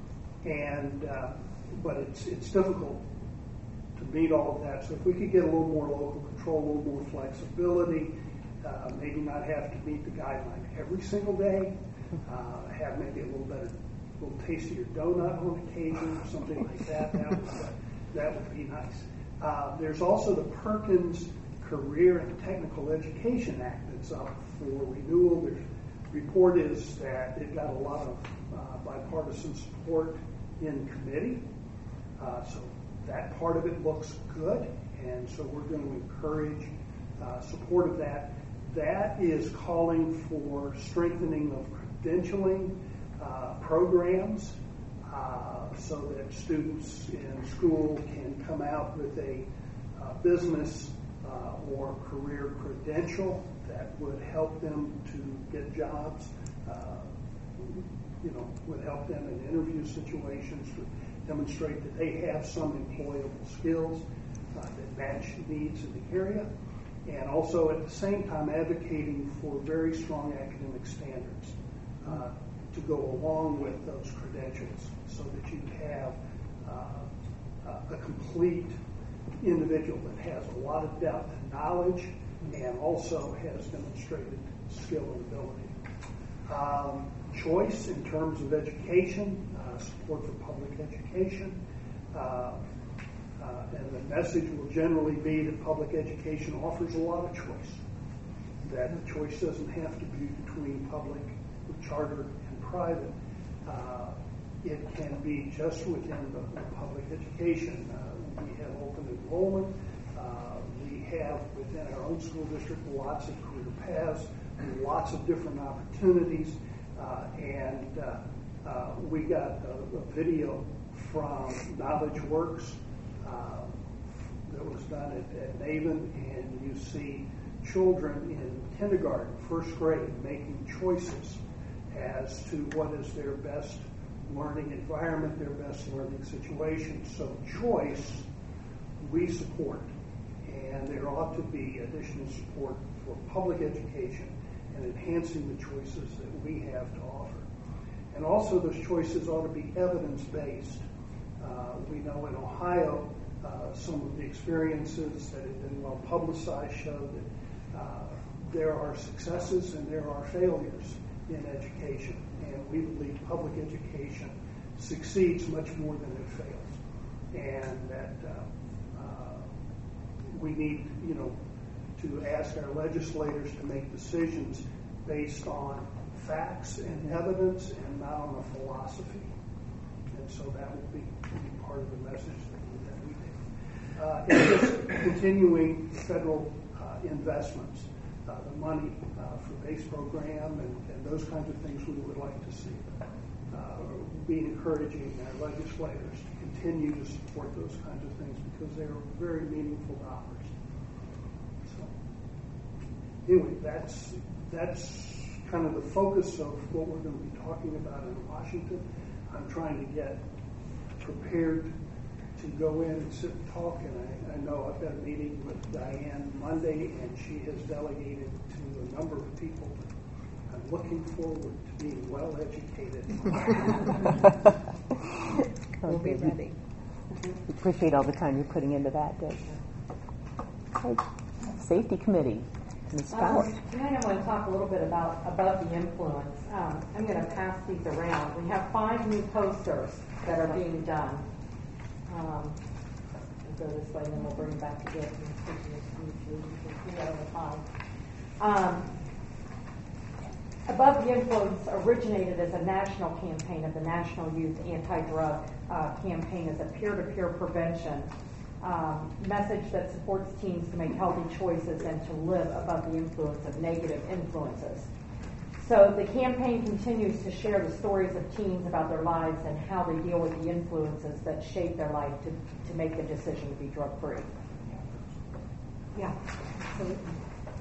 and uh, but it's it's difficult to meet all of that. So if we could get a little more local control, a little more flexibility, uh, maybe not have to meet the guideline every single day, uh, have maybe a little better, a little taste of your donut on occasion, or something like that. That would, uh, that would be nice. Uh, there's also the Perkins Career and Technical Education Act that's up for renewal. There's report is that it got a lot of uh, bipartisan support in committee. Uh, so that part of it looks good, and so we're going to encourage uh, support of that. That is calling for strengthening of credentialing uh, programs uh, so that students in school can come out with a uh, business uh, or career credential that would help them to get jobs, uh, you know, would help them in interview situations to demonstrate that they have some employable skills uh, that match needs in the area, and also at the same time advocating for very strong academic standards uh, to go along with those credentials so that you have uh, a complete individual that has a lot of depth and knowledge and also has demonstrated skill and ability. Um, choice in terms of education, uh, support for public education, uh, uh, and the message will generally be that public education offers a lot of choice, that the choice doesn't have to be between public, charter, and private. Uh, it can be just within the, the public education. Uh, we have open enrollment. Uh, we have within our own school district lots of career paths, lots of different opportunities, uh, and uh, uh, we got a, a video from Knowledge Works uh, that was done at, at Naven, and you see children in kindergarten, first grade, making choices as to what is their best learning environment, their best learning situation. So choice, we support, and there ought to be additional support for public education and enhancing the choices that we have to offer. And also those choices ought to be evidence-based. Uh, we know in Ohio, uh, some of the experiences that have been well publicized show that uh, there are successes and there are failures in education. And we believe public education succeeds much more than it fails. And that uh, uh, we need, you know, to ask our legislators to make decisions based on facts and evidence and not on a philosophy. And so that will be, be part of the message that we take. Uh, it's just continuing federal uh, investments, uh, the money uh, for base program and, and those kinds of things we would like to see. Uh, be encouraging our legislators to continue to support those kinds of things because they are very meaningful dollars. So, anyway, that's that's kind of the focus of what we're going to be talking about in Washington. I'm trying to get prepared to go in and sit and talk, and I, I know I've got a meeting with Diane Monday, and she has delegated to a number of people. I'm looking forward to being well educated. We'll be ready. Appreciate all the time you're putting into that, Deb. Okay. Safety Committee, Miz Fowler. Um, tonight I want to talk a little bit about above the influence. Um, I'm going to pass these around. We have five new posters that are being done. Um, we'll go this way, and then we'll bring it back to this. Um, Above the Influence originated as a national campaign of the National Youth Anti-Drug uh, Campaign as a peer-to-peer prevention um, message that supports teens to make healthy choices and to live above the influence of negative influences. So the campaign continues to share the stories of teens about their lives and how they deal with the influences that shape their life to, to make the decision to be drug-free. Yeah, absolutely.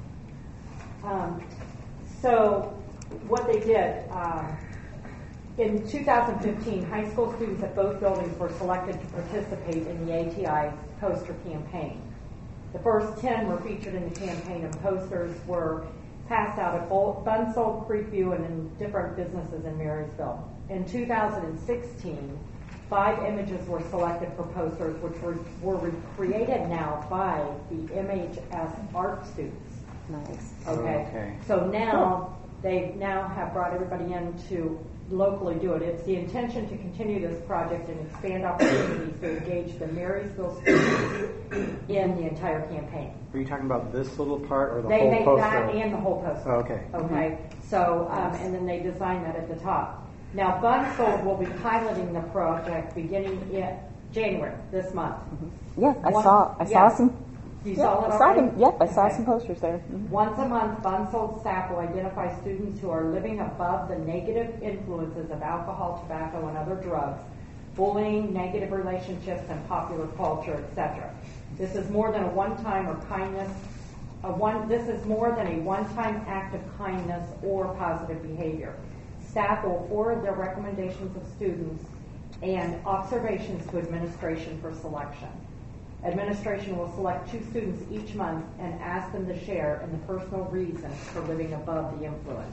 Um, so what they did, um, in two thousand fifteen, high school students at both buildings were selected to participate in the A T I poster campaign. The first ten were featured in the campaign, and posters were passed out at Bunsold, Creekview, and in different businesses in Marysville. In two thousand sixteen, five images were selected for posters, which were, were recreated now by the M H S art students. Nice. Okay. Okay. So now they now have brought everybody in to locally do it. It's the intention to continue this project and expand opportunities to engage the Marysville students in the entire campaign. Are you talking about this little part or the They whole make poster? that and the whole poster. Oh, okay. Okay. So, um, and then they design that at the top. Now, Bunsold will be piloting the project beginning in January, this month. Yes, I One- saw. I saw yeah. some. You Yep, saw it I saw already? them. Yep, I saw Okay. some posters there. Mhm. Once a month, Bunsold staff will identify students who are living above the negative influences of alcohol, tobacco, and other drugs, bullying, negative relationships, and popular culture, et cetera. This is more than a one-time or kindness. A one. This is more than a one-time act of kindness or positive behavior. Staff will forward their recommendations of students and observations to administration for selection. Administration will select two students each month and ask them to share in the personal reasons for living above the influence.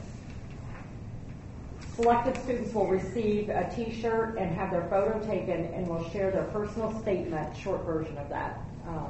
Selected students will receive a T-shirt and have their photo taken and will share their personal statement, short version of that, um,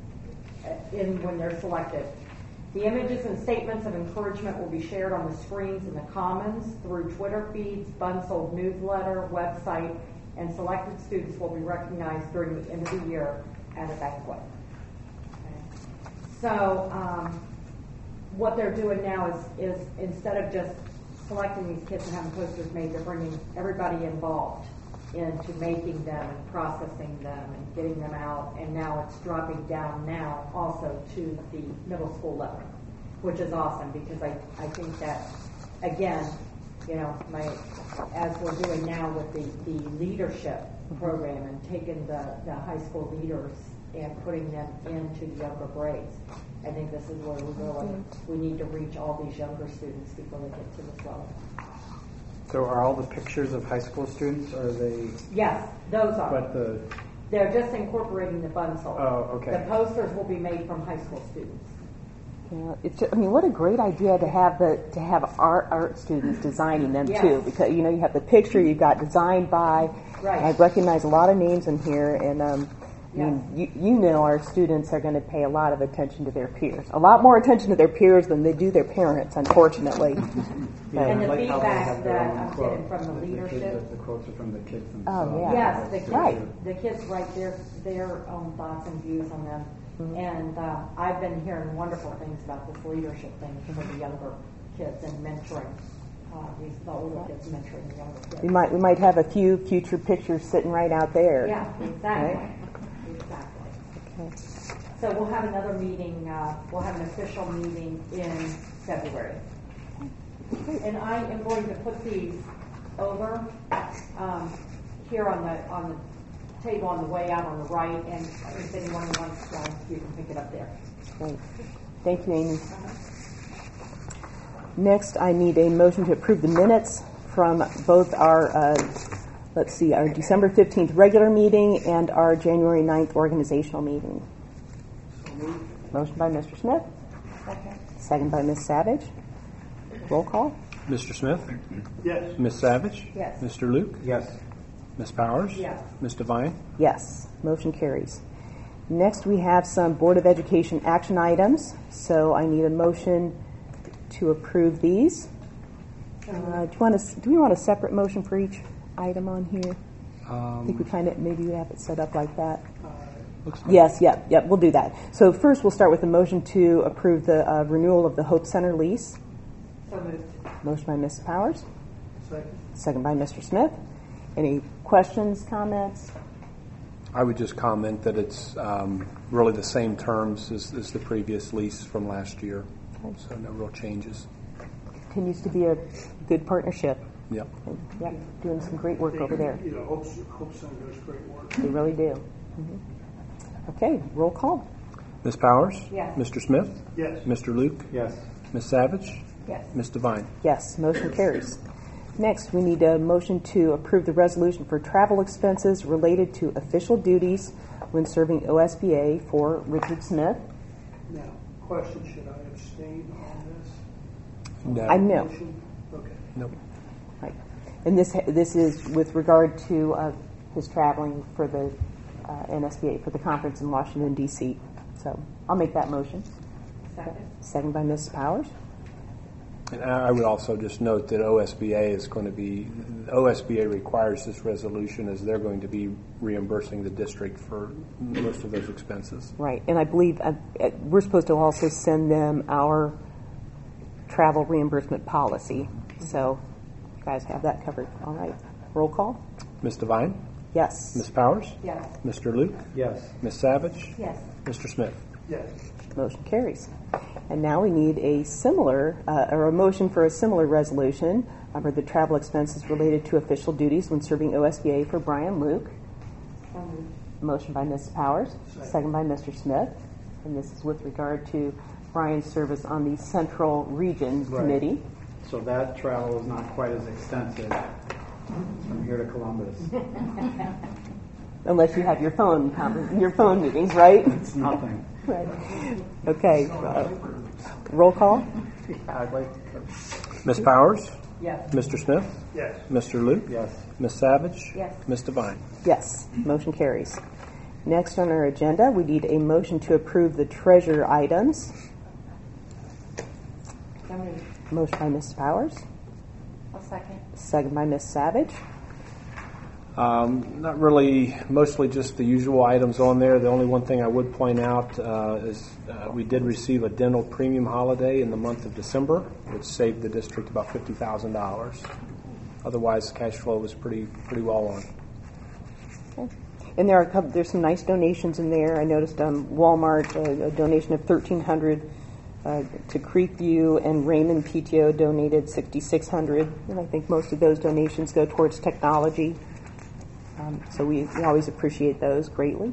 in when they're selected. The images and statements of encouragement will be shared on the screens in the Commons, through Twitter feeds, Bunsold newsletter, website, and selected students will be recognized during the end of the year at a banquet. Okay. So um, what they're doing now is, is instead of just selecting these kids and having posters made, they're bringing everybody involved into making them and processing them and getting them out, and now it's dropping down now also to the middle school level, which is awesome because I, I think that, again, you know, my, as we're doing now with the, the leadership program and taking the, the high school leaders and putting them into the younger grades, I think this is where we really, we need to reach all these younger students before they get to this level. So are all the pictures of high school students, or are they, Yes, those are. but the, They're just incorporating the Bunsold. Oh, okay. The posters will be made from high school students. Yeah, it's just, I mean, what a great idea to have the to have art art students designing them Yes. too, because you know you have the picture you've got designed by. Right. I recognize a lot of names in here, and um, I mean, Yes. you, you know our students are going to pay a lot of attention to their peers, a lot more attention to their peers than they do their parents, unfortunately. yeah, And I the like how they feedback have their that own I'm quote. getting from the kids- leadership. The quotes are from the kids Oh, themselves. yeah. Yes, the kids, Right. the kids write their their own thoughts and views on them. Mm-hmm. And uh, I've been hearing wonderful things about this leadership thing for the younger kids and mentoring. uh, these, the older kids mentoring the younger kids. We might we might have a few future pictures sitting right out there. Yeah, exactly. Right? Exactly. Okay. So we'll have another meeting, uh, we'll have an official meeting in February. And I am going to put these over um, here on the on the table on the way out on the right, and if anyone wants one, you can pick it up there. Great. Thank you, Amy. Next, I need a motion to approve the minutes from both our, uh, let's see, our December fifteenth regular meeting and our January ninth organizational meeting. Motion by Mister Smith. Second. Second by Miz Savage. Roll call. Mister Smith? Yes. Miz Savage? Yes. Mister Luke? Yes. Miz Powers? Yes. Miz Devine? Yes. Motion carries. Next, we have some Board of Education action items. So I need a motion to approve these. Uh, do, you want to, do we want a separate motion for each item on here? I think we kind of maybe we have it set up like that. Looks like Yes, yep, yep, we'll do that. So first, we'll start with a motion to approve the uh, renewal of the Hope Center lease. So moved. Motion by Miz Powers, Second. second by Mister Smith. Any questions, comments? I would just comment that it's um, really the same terms as, as the previous lease from last year, so no real changes. Continues to be a good partnership. Yep. And, yep, doing some great work over there. You know, Hope, Hope Center does great work. They really do. hmm Okay, roll call. Miz Powers? Yes. Mister Smith? Yes. Mister Luke? Yes. Miz Savage? Yes. Miz Devine? Yes, motion carries. Next, we need a motion to approve the resolution for travel expenses related to official duties when serving O S B A for Richard Smith. Now, question, should I abstain on this? No. I know. Motion? Okay. Nope. Right. And this this is with regard to uh, his traveling for the uh, N S B A for the conference in Washington, D C So I'll make that motion. Second. Second by Miz Powers. And I would also just note that O S B A is going to be, O S B A requires this resolution as they're going to be reimbursing the district for most of those expenses. Right. And I believe uh, uh, we're supposed to also send them our travel reimbursement policy. So you guys have that covered. All right. Roll call. Miz Devine? Yes. Miz Powers? Yes. Mister Luke? Yes. Miz Savage? Yes. Mister Smith? Yes. Motion carries. And now we need a similar, uh, or a motion for a similar resolution uh, for the travel expenses related to official duties when serving O S B A for Brian Luke. So moved. Motion by Miz Powers, Second. second by Mister Smith. And this is with regard to Brian's service on the Central Region Right. Committee. So that travel is not quite as extensive from here to Columbus. Unless you have your phone conver- your phone meetings, right? It's nothing. Right. Okay. Uh, roll call. I'd like. Miz Powers? Yes. Mister Smith? Yes. Mister Luke? Yes. Miz Savage? Yes. Miz Devine? Yes. Motion carries. Next on our agenda, we need a motion to approve the treasure items. So moved. Motion by Miz Powers, I'll second. second by Miz Savage. Um, not really, mostly just the usual items on there. The only one thing I would point out uh, is uh, we did receive a dental premium holiday in the month of December, which saved the district about fifty thousand dollars. Otherwise, cash flow was pretty pretty well on. Okay. And there are a couple, there's some nice donations in there. I noticed um, Walmart uh, a donation of thirteen hundred dollars uh, to Creekview, and Raymond P T O donated sixty-six hundred dollars. And I think most of those donations go towards technology. Um, so we, we always appreciate those greatly.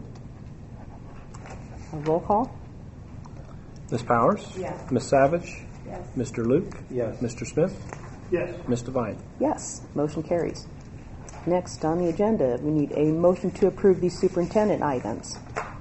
A roll call. Miz Powers? Yes. Miz Savage? Yes. Mister Luke? Yes. Mister Smith? Yes. Miz Devine? Yes, motion carries. Next on the agenda, we need a motion to approve these superintendent items.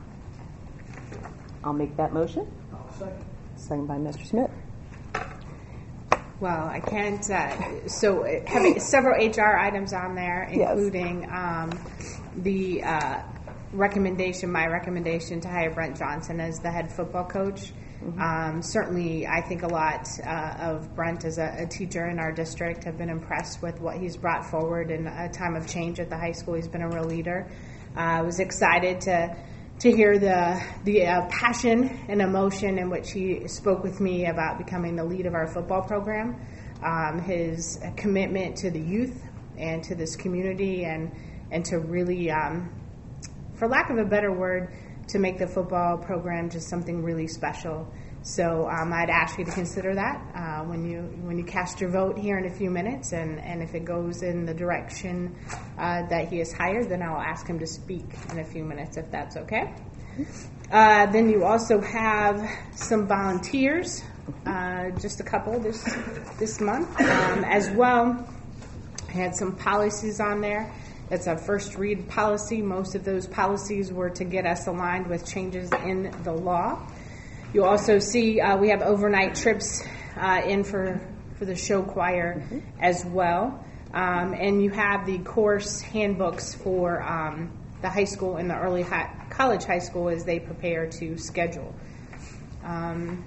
I'll make that motion. I'll second. Second by Mister Smith. Well, I can't. Uh, so uh, having several H R items on there, Yes. including um, the uh, recommendation, my recommendation to hire Brent Johnson as the head football coach. Mm-hmm. Um, certainly, I think a lot uh, of Brent as a, a teacher in our district. Have been impressed with what he's brought forward in a time of change at the high school. He's been a real leader. Uh, I was excited to to hear the the uh, passion and emotion in which he spoke with me about becoming the lead of our football program. um, his commitment to the youth and to this community, and and to really, um, for lack of a better word, to make the football program just something really special. So um, I'd ask you to consider that uh, when you when you cast your vote here in a few minutes, and, and if it goes in the direction uh, that he is hired, then I'll ask him to speak in a few minutes, if that's okay. Uh, then you also have some volunteers, uh, just a couple this this month um, as well. I had some policies on there. It's a first read policy. Most of those policies were to get us aligned with changes in the law. You'll also see uh, we have overnight trips uh, in for, for the show choir mm-hmm. as well. Um, and you have the course handbooks for um, the high school and the early high, college high school as they prepare to schedule. Um,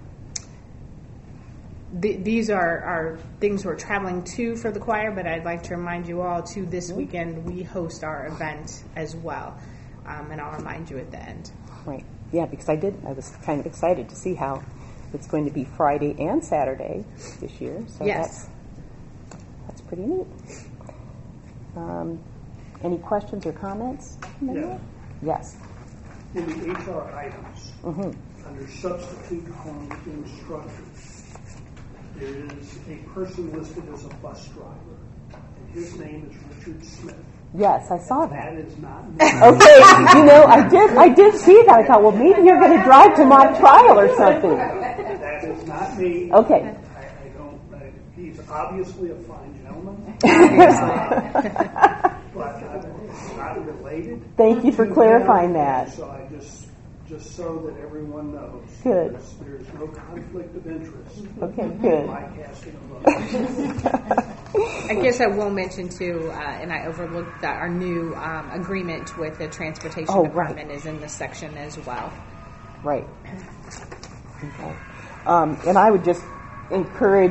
th- these are, are things we're traveling to for the choir, but I'd like to remind you all, too, this mm-hmm. weekend we host our event as well. Um, and I'll remind you at the end. Right. Yeah, because I did. I was kind of excited to see how it's going to be Friday and Saturday this year. So yes. that's that's pretty neat. Um, any questions or comments? Yeah. Yes. In the H R items, mm-hmm. under substitute home instructors, there is a person listed as a bus driver, and his name is Richard Smith. Yes, I saw that. That is not me. Okay, you know, I did I did see that. I thought, well, maybe you're going to drive to mock trial or something. That is not me. Okay. I, I don't, I, he's obviously a fine gentleman. But I'm not related. Thank you for clarifying that. So I just, just so that everyone knows. Good. There's, there's no conflict of interest. Okay, good. In my casting of votes. I guess I will mention too, uh, and I overlooked that our new um, agreement with the transportation oh, department right. is in this section as well. Right. Okay. Um, and I would just encourage.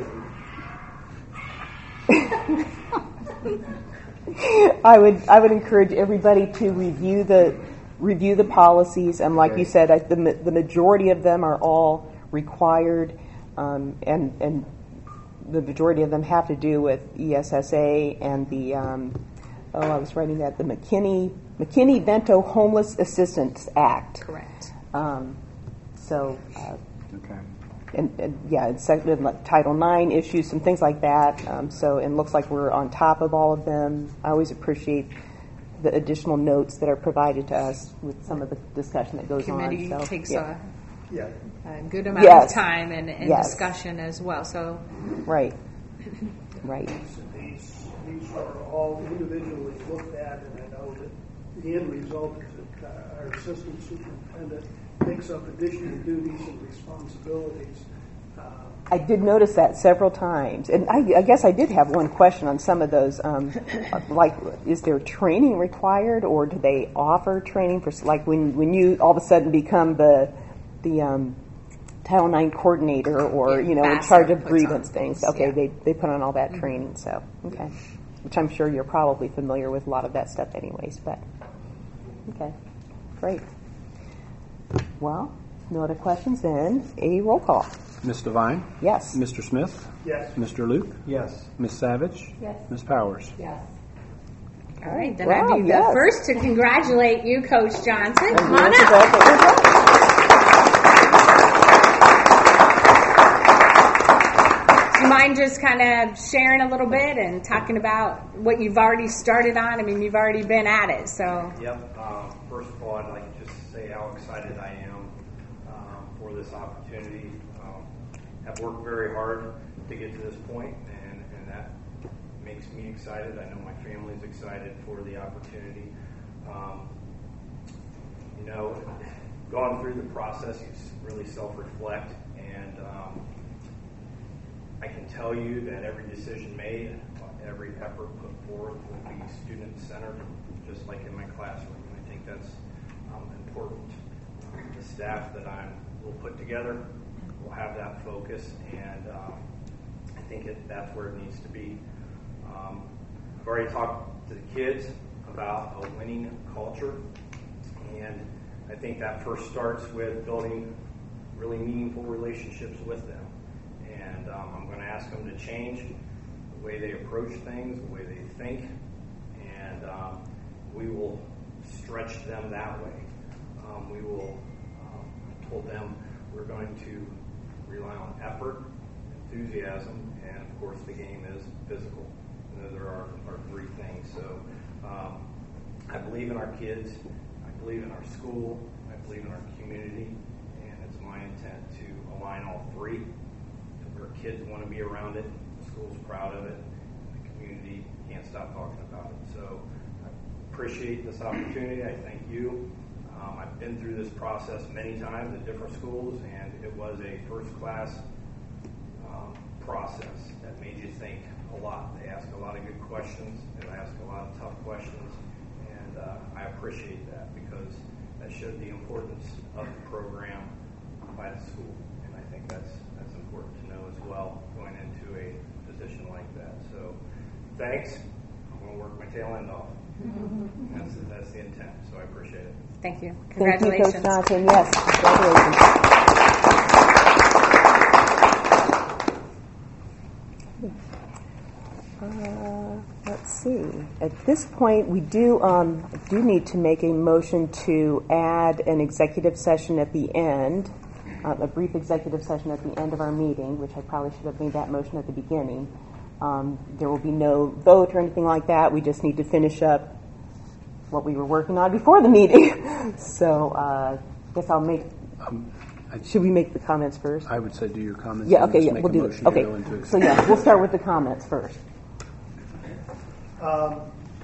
I would I would encourage everybody to review the review the policies, and like you said, I, the the majority of them are all required, um, and and. The majority of them have to do with E S S A and the, um, oh, I was writing that, the McKinney McKinney-Vento Homeless Assistance Act. Correct. Um, so, uh, okay. and, and yeah, it's like Title nine issues, some things like that. Um, so, and it looks like we're on top of all of them. I always appreciate the additional notes that are provided to us with some of the discussion that goes Committee on. So, takes yeah. a Yeah. a good amount yes. of time and, and yes. discussion as well. So, right, right. These, these are all individually looked at, and I know that the end result is that uh, our assistant superintendent picks up additional duties and responsibilities. Uh, I did notice that several times, and I, I guess I did have one question on some of those. Um, like, is there training required, or do they offer training for, like, when when you all of a sudden become the the um, Title nine coordinator, or yeah, you know, in charge of grievance things? things Okay, yeah. they they put on all that mm-hmm. training, so okay, which I'm sure you're probably familiar with a lot of that stuff, anyways. But okay, great. Well, no other questions. Then a roll call. Miz Devine? Yes. Mister Smith? yes. Mister Luke? Yes. Miz Savage? Yes. Miz Powers? Yes. all right, then Wow, I'd be yes. the first to congratulate you, Coach Johnson. Come on Yes, up. Do you mind just kind of sharing a little bit and talking about what you've already started on? I mean, you've already been at it, so. Yep. Um, first of all, I'd like to just say how excited I am um, for this opportunity. Um, I've worked very hard to get to this point, and, and that makes me excited. I know my family's excited for the opportunity. Um, you know, going through the process, you really self-reflect, and um, I can tell you that every decision made, every effort put forth will be student-centered, just like in my classroom. I think that's um, important. Um, the staff that I will put together will have that focus, and um, I think it, that's where it needs to be. Um, I've already talked to the kids about a winning culture, and I think that first starts with building really meaningful relationships with them. And um, I'm going to ask them to change the way they approach things, the way they think, and um, we will stretch them that way. Um, we will, um, I told them we're going to rely on effort, enthusiasm, and of course the game is physical. And those are our, our three things. So um, I believe in our kids, I believe in our school, I believe in our community, and it's my intent to align all three. If our kids want to be around it, the school's proud of it, the community can't stop talking about it. So I appreciate this opportunity. I thank you. Um, I've been through this process many times at different schools, and it was a first-class um, process that made you think a lot. They ask a lot of good questions. They ask a lot of tough questions, and uh, I appreciate that because that showed the importance of the program by the school, and I think that's that's important to know as well going into a position like that. So, thanks. I'm going to work my tail end off. That's that's the intent. So I appreciate it. Thank you. Thank you, Congratulations. Coach Johnson. Yes, congratulations. Uh, let's see. At this point, we do um, do need to make a motion to add an executive session at the end, uh, a brief executive session at the end of our meeting, which I probably should have made that motion at the beginning. Um, there will be no vote or anything like that. We just need to finish up what we were working on before the meeting. so uh, I guess I'll make... Um, I, should we make the comments first? I would say do your comments. Yeah, and okay, just yeah, make we'll a do motion it. to Okay, go into so yeah, we'll start with the comments first. Um,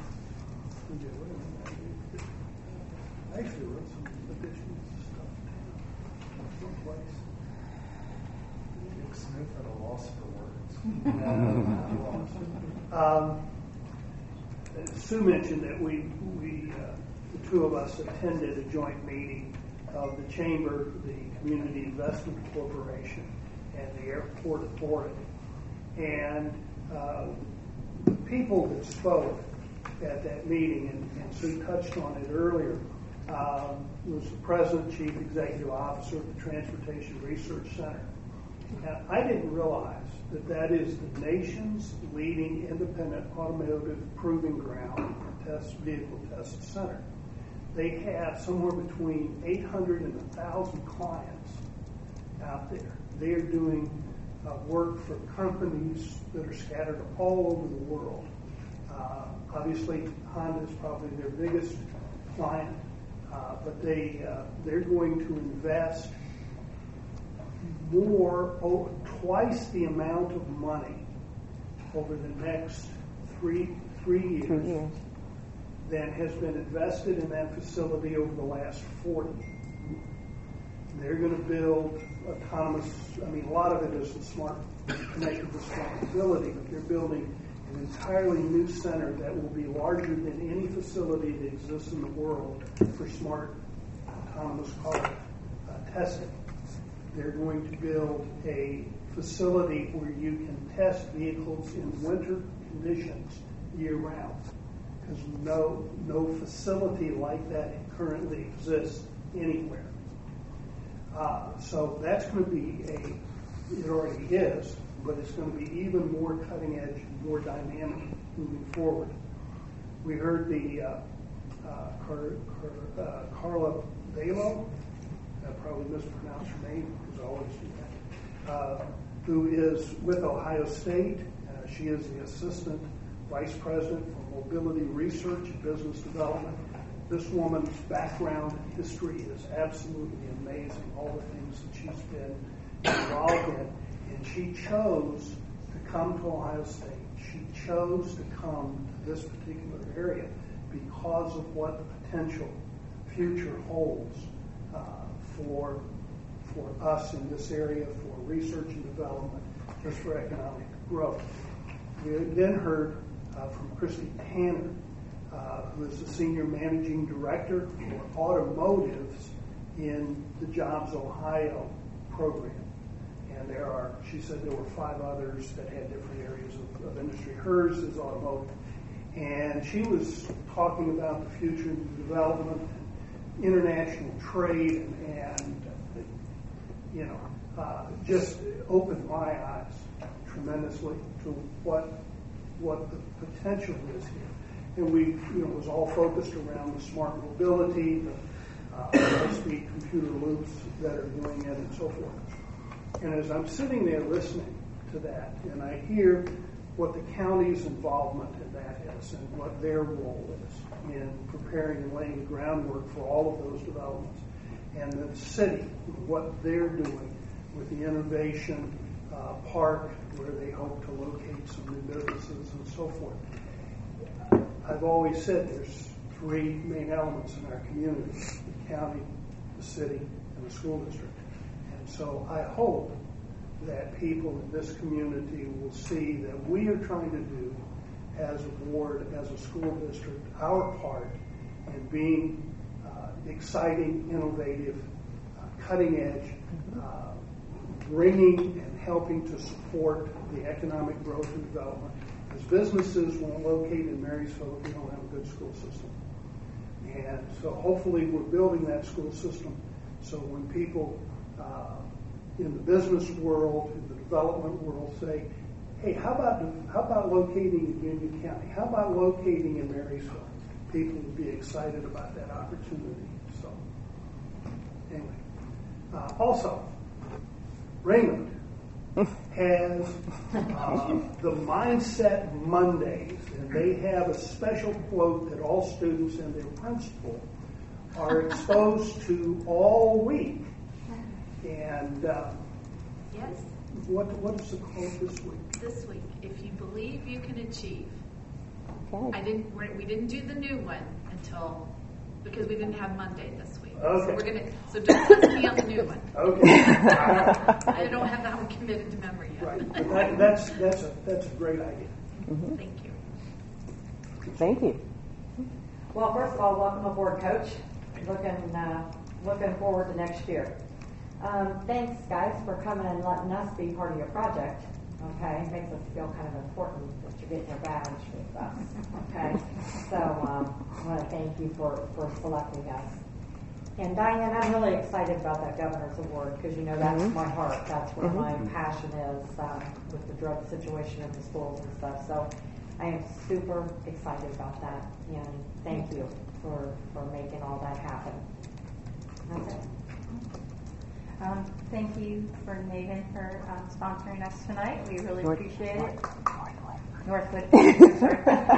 I actually wrote some additional stuff down someplace. Nick Smith at a loss for words. um, Sue mentioned that we, we uh, the two of us attended a joint meeting of the Chamber, the Community Investment Corporation, and the Airport Authority. And uh, the people that spoke at that meeting, and, and Sue touched on it earlier, um, was the President, Chief Executive Officer of the Transportation Research Center. And I didn't realize that that is the nation's leading independent automotive proving ground test vehicle test center. They have somewhere between eight hundred and one thousand clients out there. They are doing uh, work for companies that are scattered all over the world. Uh, obviously, Honda is probably their biggest client, uh, but they uh, they're going to invest more, oh, twice the amount of money over the next three three years, three years than has been invested in that facility over the last forty. They're going to build autonomous. I mean, a lot of it is the smart connected responsibility, but they're building an entirely new center that will be larger than any facility that exists in the world for smart autonomous car uh, testing. They're going to build a facility where you can test vehicles in winter conditions year-round, because no no facility like that currently exists anywhere. Uh, so that's going to be a, it already is, but it's going to be even more cutting edge and more dynamic moving forward. We heard the uh, uh, Car, Car, uh, Carla Velo, I probably mispronounced her name because I always do that, uh, who is with Ohio State. Uh, she is the Assistant Vice President for Mobility Research and Business Development. This woman's background and history is absolutely amazing, all the things that she's been involved in. And she chose to come to Ohio State. She chose to come to this particular area because of what the potential future holds uh, for, for us in this area, for research and development, just for economic growth. We then heard uh, from Christy Tanner, Uh, who is the Senior Managing Director for Automotives in the Jobs Ohio program. And there are, she said there were five others that had different areas of, of industry. Hers is automotive. And she was talking about the future of development, international trade, and, and you know, uh, just opened my eyes tremendously to what what the potential is here. And we, you know, it was all focused around the smart mobility, the uh, high-speed computer loops that are doing it, and so forth. And as I'm sitting there listening to that, and I hear what the county's involvement in that is and what their role is in preparing and laying the groundwork for all of those developments, and the city, what they're doing with the innovation uh, park where they hope to locate some new businesses and so forth. I've always said there's three main elements in our community: the county, the city, and the school district. And so I hope that people in this community will see that we are trying to do, as a board, as a school district, our part in being uh, exciting, innovative, uh, cutting edge, uh, bringing and helping to support the economic growth and development. As businesses won't locate in Marysville if we don't have a good school system. And so hopefully we're building that school system so when people uh, in the business world, in the development world say, hey, how about how about locating in Union County? How about locating in Marysville? People would be excited about that opportunity. So anyway, uh, also, Raymond has uh, the Mindset Mondays, and they have a special quote that all students and their principal are exposed to all week. And uh, yes, what what is the quote this week? This week, if you believe you can achieve. Okay. I didn't. We're, we didn't do the new one until because we didn't have Monday this week. Okay. So we're gonna. So don't test me on the new one. Okay. I don't have that one committed to memory yet. Right. But that, that's that's a that's a great idea. Mm-hmm. Thank you. Thank you. Well, first of all, welcome aboard, Coach. Looking uh, looking forward to next year. Um, thanks, guys, for coming and letting us be part of your project. Okay, it makes us feel kind of important that you're getting your badge with us. Okay, so um, I want to thank you for, for selecting us. And Diane, I'm really excited about that governor's award because you know that's mm-hmm. my heart. That's where mm-hmm. my passion is um, with the drug situation in the schools and stuff. So I am super excited about that, and thank you for for making all that happen. That's it. Um, thank you for Megan for um, sponsoring us tonight. We really North, appreciate North, it. Northwood. Northwood. Sorry.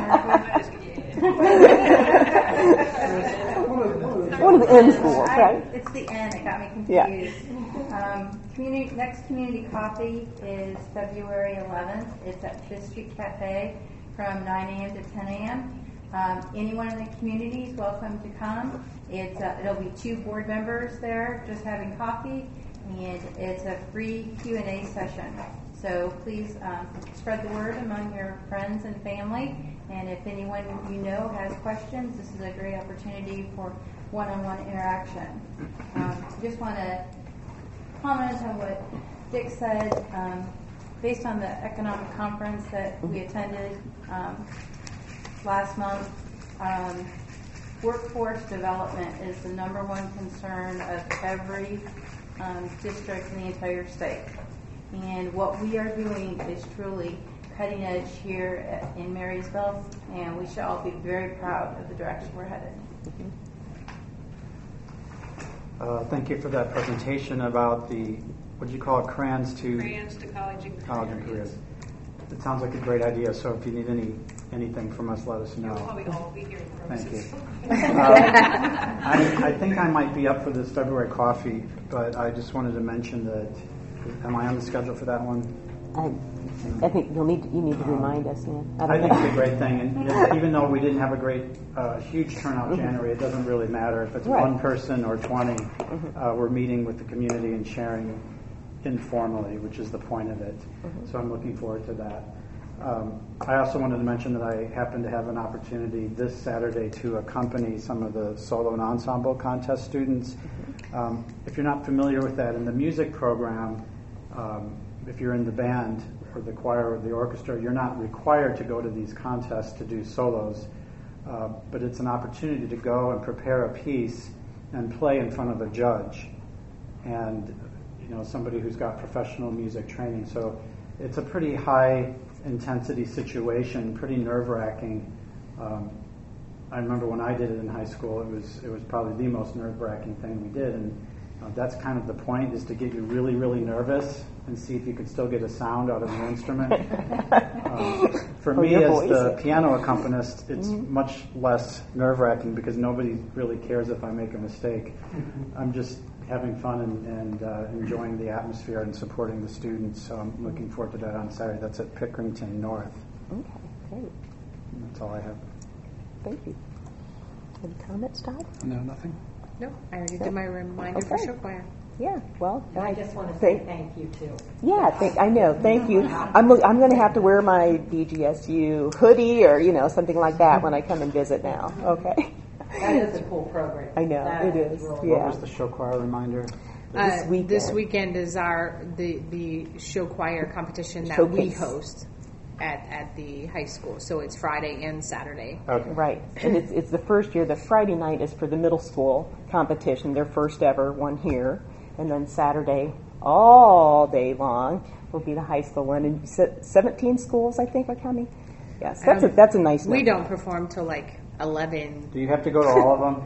Northwood. One of the N schools, right? It's the N. It got me confused. Yeah. Um, community, next community coffee is February eleventh. It's at Fifth Street Cafe from nine a.m. to ten a.m. Um, anyone in the community is welcome to come. It's uh, it'll be two board members there just having coffee, and it's a free Q and A session. So please um, spread the word among your friends and family. And if anyone you know has questions, this is a great opportunity for one-on-one interaction. Um, just want to comment on what Dick said. Um, based on the economic conference that we attended um, last month, um, workforce development is the number one concern of every um, district in the entire state. And what we are doing is truly cutting edge here at, in Marysville, and we should all be very proud of the direction we're headed. Uh, thank you for that presentation about the, what did you call it, crayons to, crayons to college and college and careers. It sounds like a great idea, so if you need any anything from us, let us know. You'll probably all be hearing from us. Thank you. uh, I, I think I might be up for this February coffee, but I just wanted to mention that, am I on the schedule for that one? I, I think you'll need to, you need to remind us, man. I, I think it's a great thing, and if, even though we didn't have a great, uh, huge turnout in January, it doesn't really matter if it's right. one person or twenty. Mm-hmm. Uh, we're meeting with the community and sharing informally, which is the point of it. Mm-hmm. So I'm looking forward to that. Um, I also wanted to mention that I happen to have an opportunity this Saturday to accompany some of the solo and ensemble contest students. Mm-hmm. Um, if you're not familiar with that, in the music program, um, if you're in the band or the choir or the orchestra, you're not required to go to these contests to do solos, uh, but it's an opportunity to go and prepare a piece and play in front of a judge. And you know, somebody who's got professional music training. So it's a pretty high intensity situation, pretty nerve wracking. Um, I remember when I did it in high school, it was it was probably the most nerve wracking thing we did, and uh, that's kind of the point, is to get you really, really nervous and see if you could still get a sound out of the instrument. um, for oh, me, as voice. the piano accompanist, it's Mm-hmm. much less nerve wracking because nobody really cares if I make a mistake. I'm just having fun and, and uh, enjoying the atmosphere and supporting the students. So I'm looking forward to that on Saturday. That's at Pickerington North. Okay, great. And that's all I have. Thank you. Any comments, Todd? No, nothing. No, I already did my reminder for Okay. show choir. Yeah, well, I just want to thank- say thank you too. Yeah, thank, I know. Thank you. I'm look, I'm going to have to wear my B G S U hoodie or you know something like that when I come and visit now. Okay. That is a cool program. I know That it is. really Yeah. What was the show choir reminder? This Uh, weekend. this weekend is our the the show choir competition that we Showcase. host at, at the high school. So it's Friday and Saturday. Okay. Right, and it's it's the first year. The Friday night is for the middle school competition, their first ever one here, and then Saturday all day long will be the high school one. And se- seventeen schools, I think, are coming. Yes, that's a Um, that's a nice. We number. don't perform till like eleven. Do you have to go to all of them?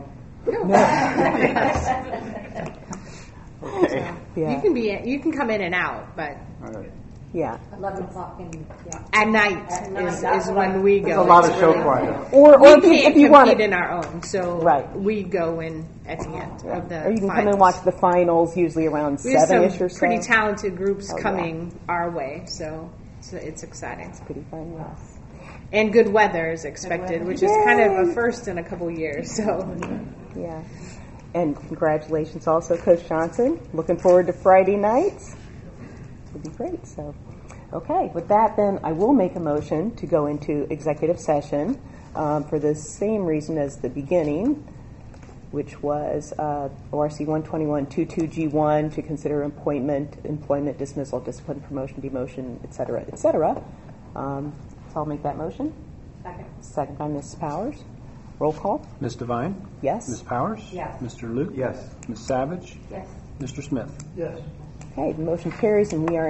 Okay. Yeah. You can be you can come in and out, but All right. Yeah, Eleven o'clock and yeah. at night At night, is, that's is what when I- we There's go. a lot It's of show really- choir. or or We if you, can't if you want compete to, in our own, so Right. we go in at the end of the or you can come finals. and watch the finals, usually around We have seven-ish some or so. pretty talented groups Oh, yeah. coming our way, so, so it's exciting. Pretty fun, yes. And good weather is expected, which is kind of a first in a couple years. So Yeah. And congratulations also, Coach Johnson. Looking forward to Friday nights. It'll be great. So, okay. With that, then, I will make a motion to go into executive session um, for the same reason as the beginning, which was uh, O R C one twenty-one twenty-two G one to consider appointment, employment, dismissal, discipline, promotion, demotion, et cetera, et cetera. Um, so I'll make that motion. Second. Second by Miz Powers. Roll call. Miz Devine? Yes. Miz Powers? Yes. Mister Luke? Yes. Miz Savage? Yes. Mister Smith? Yes. Okay, the motion carries, and we are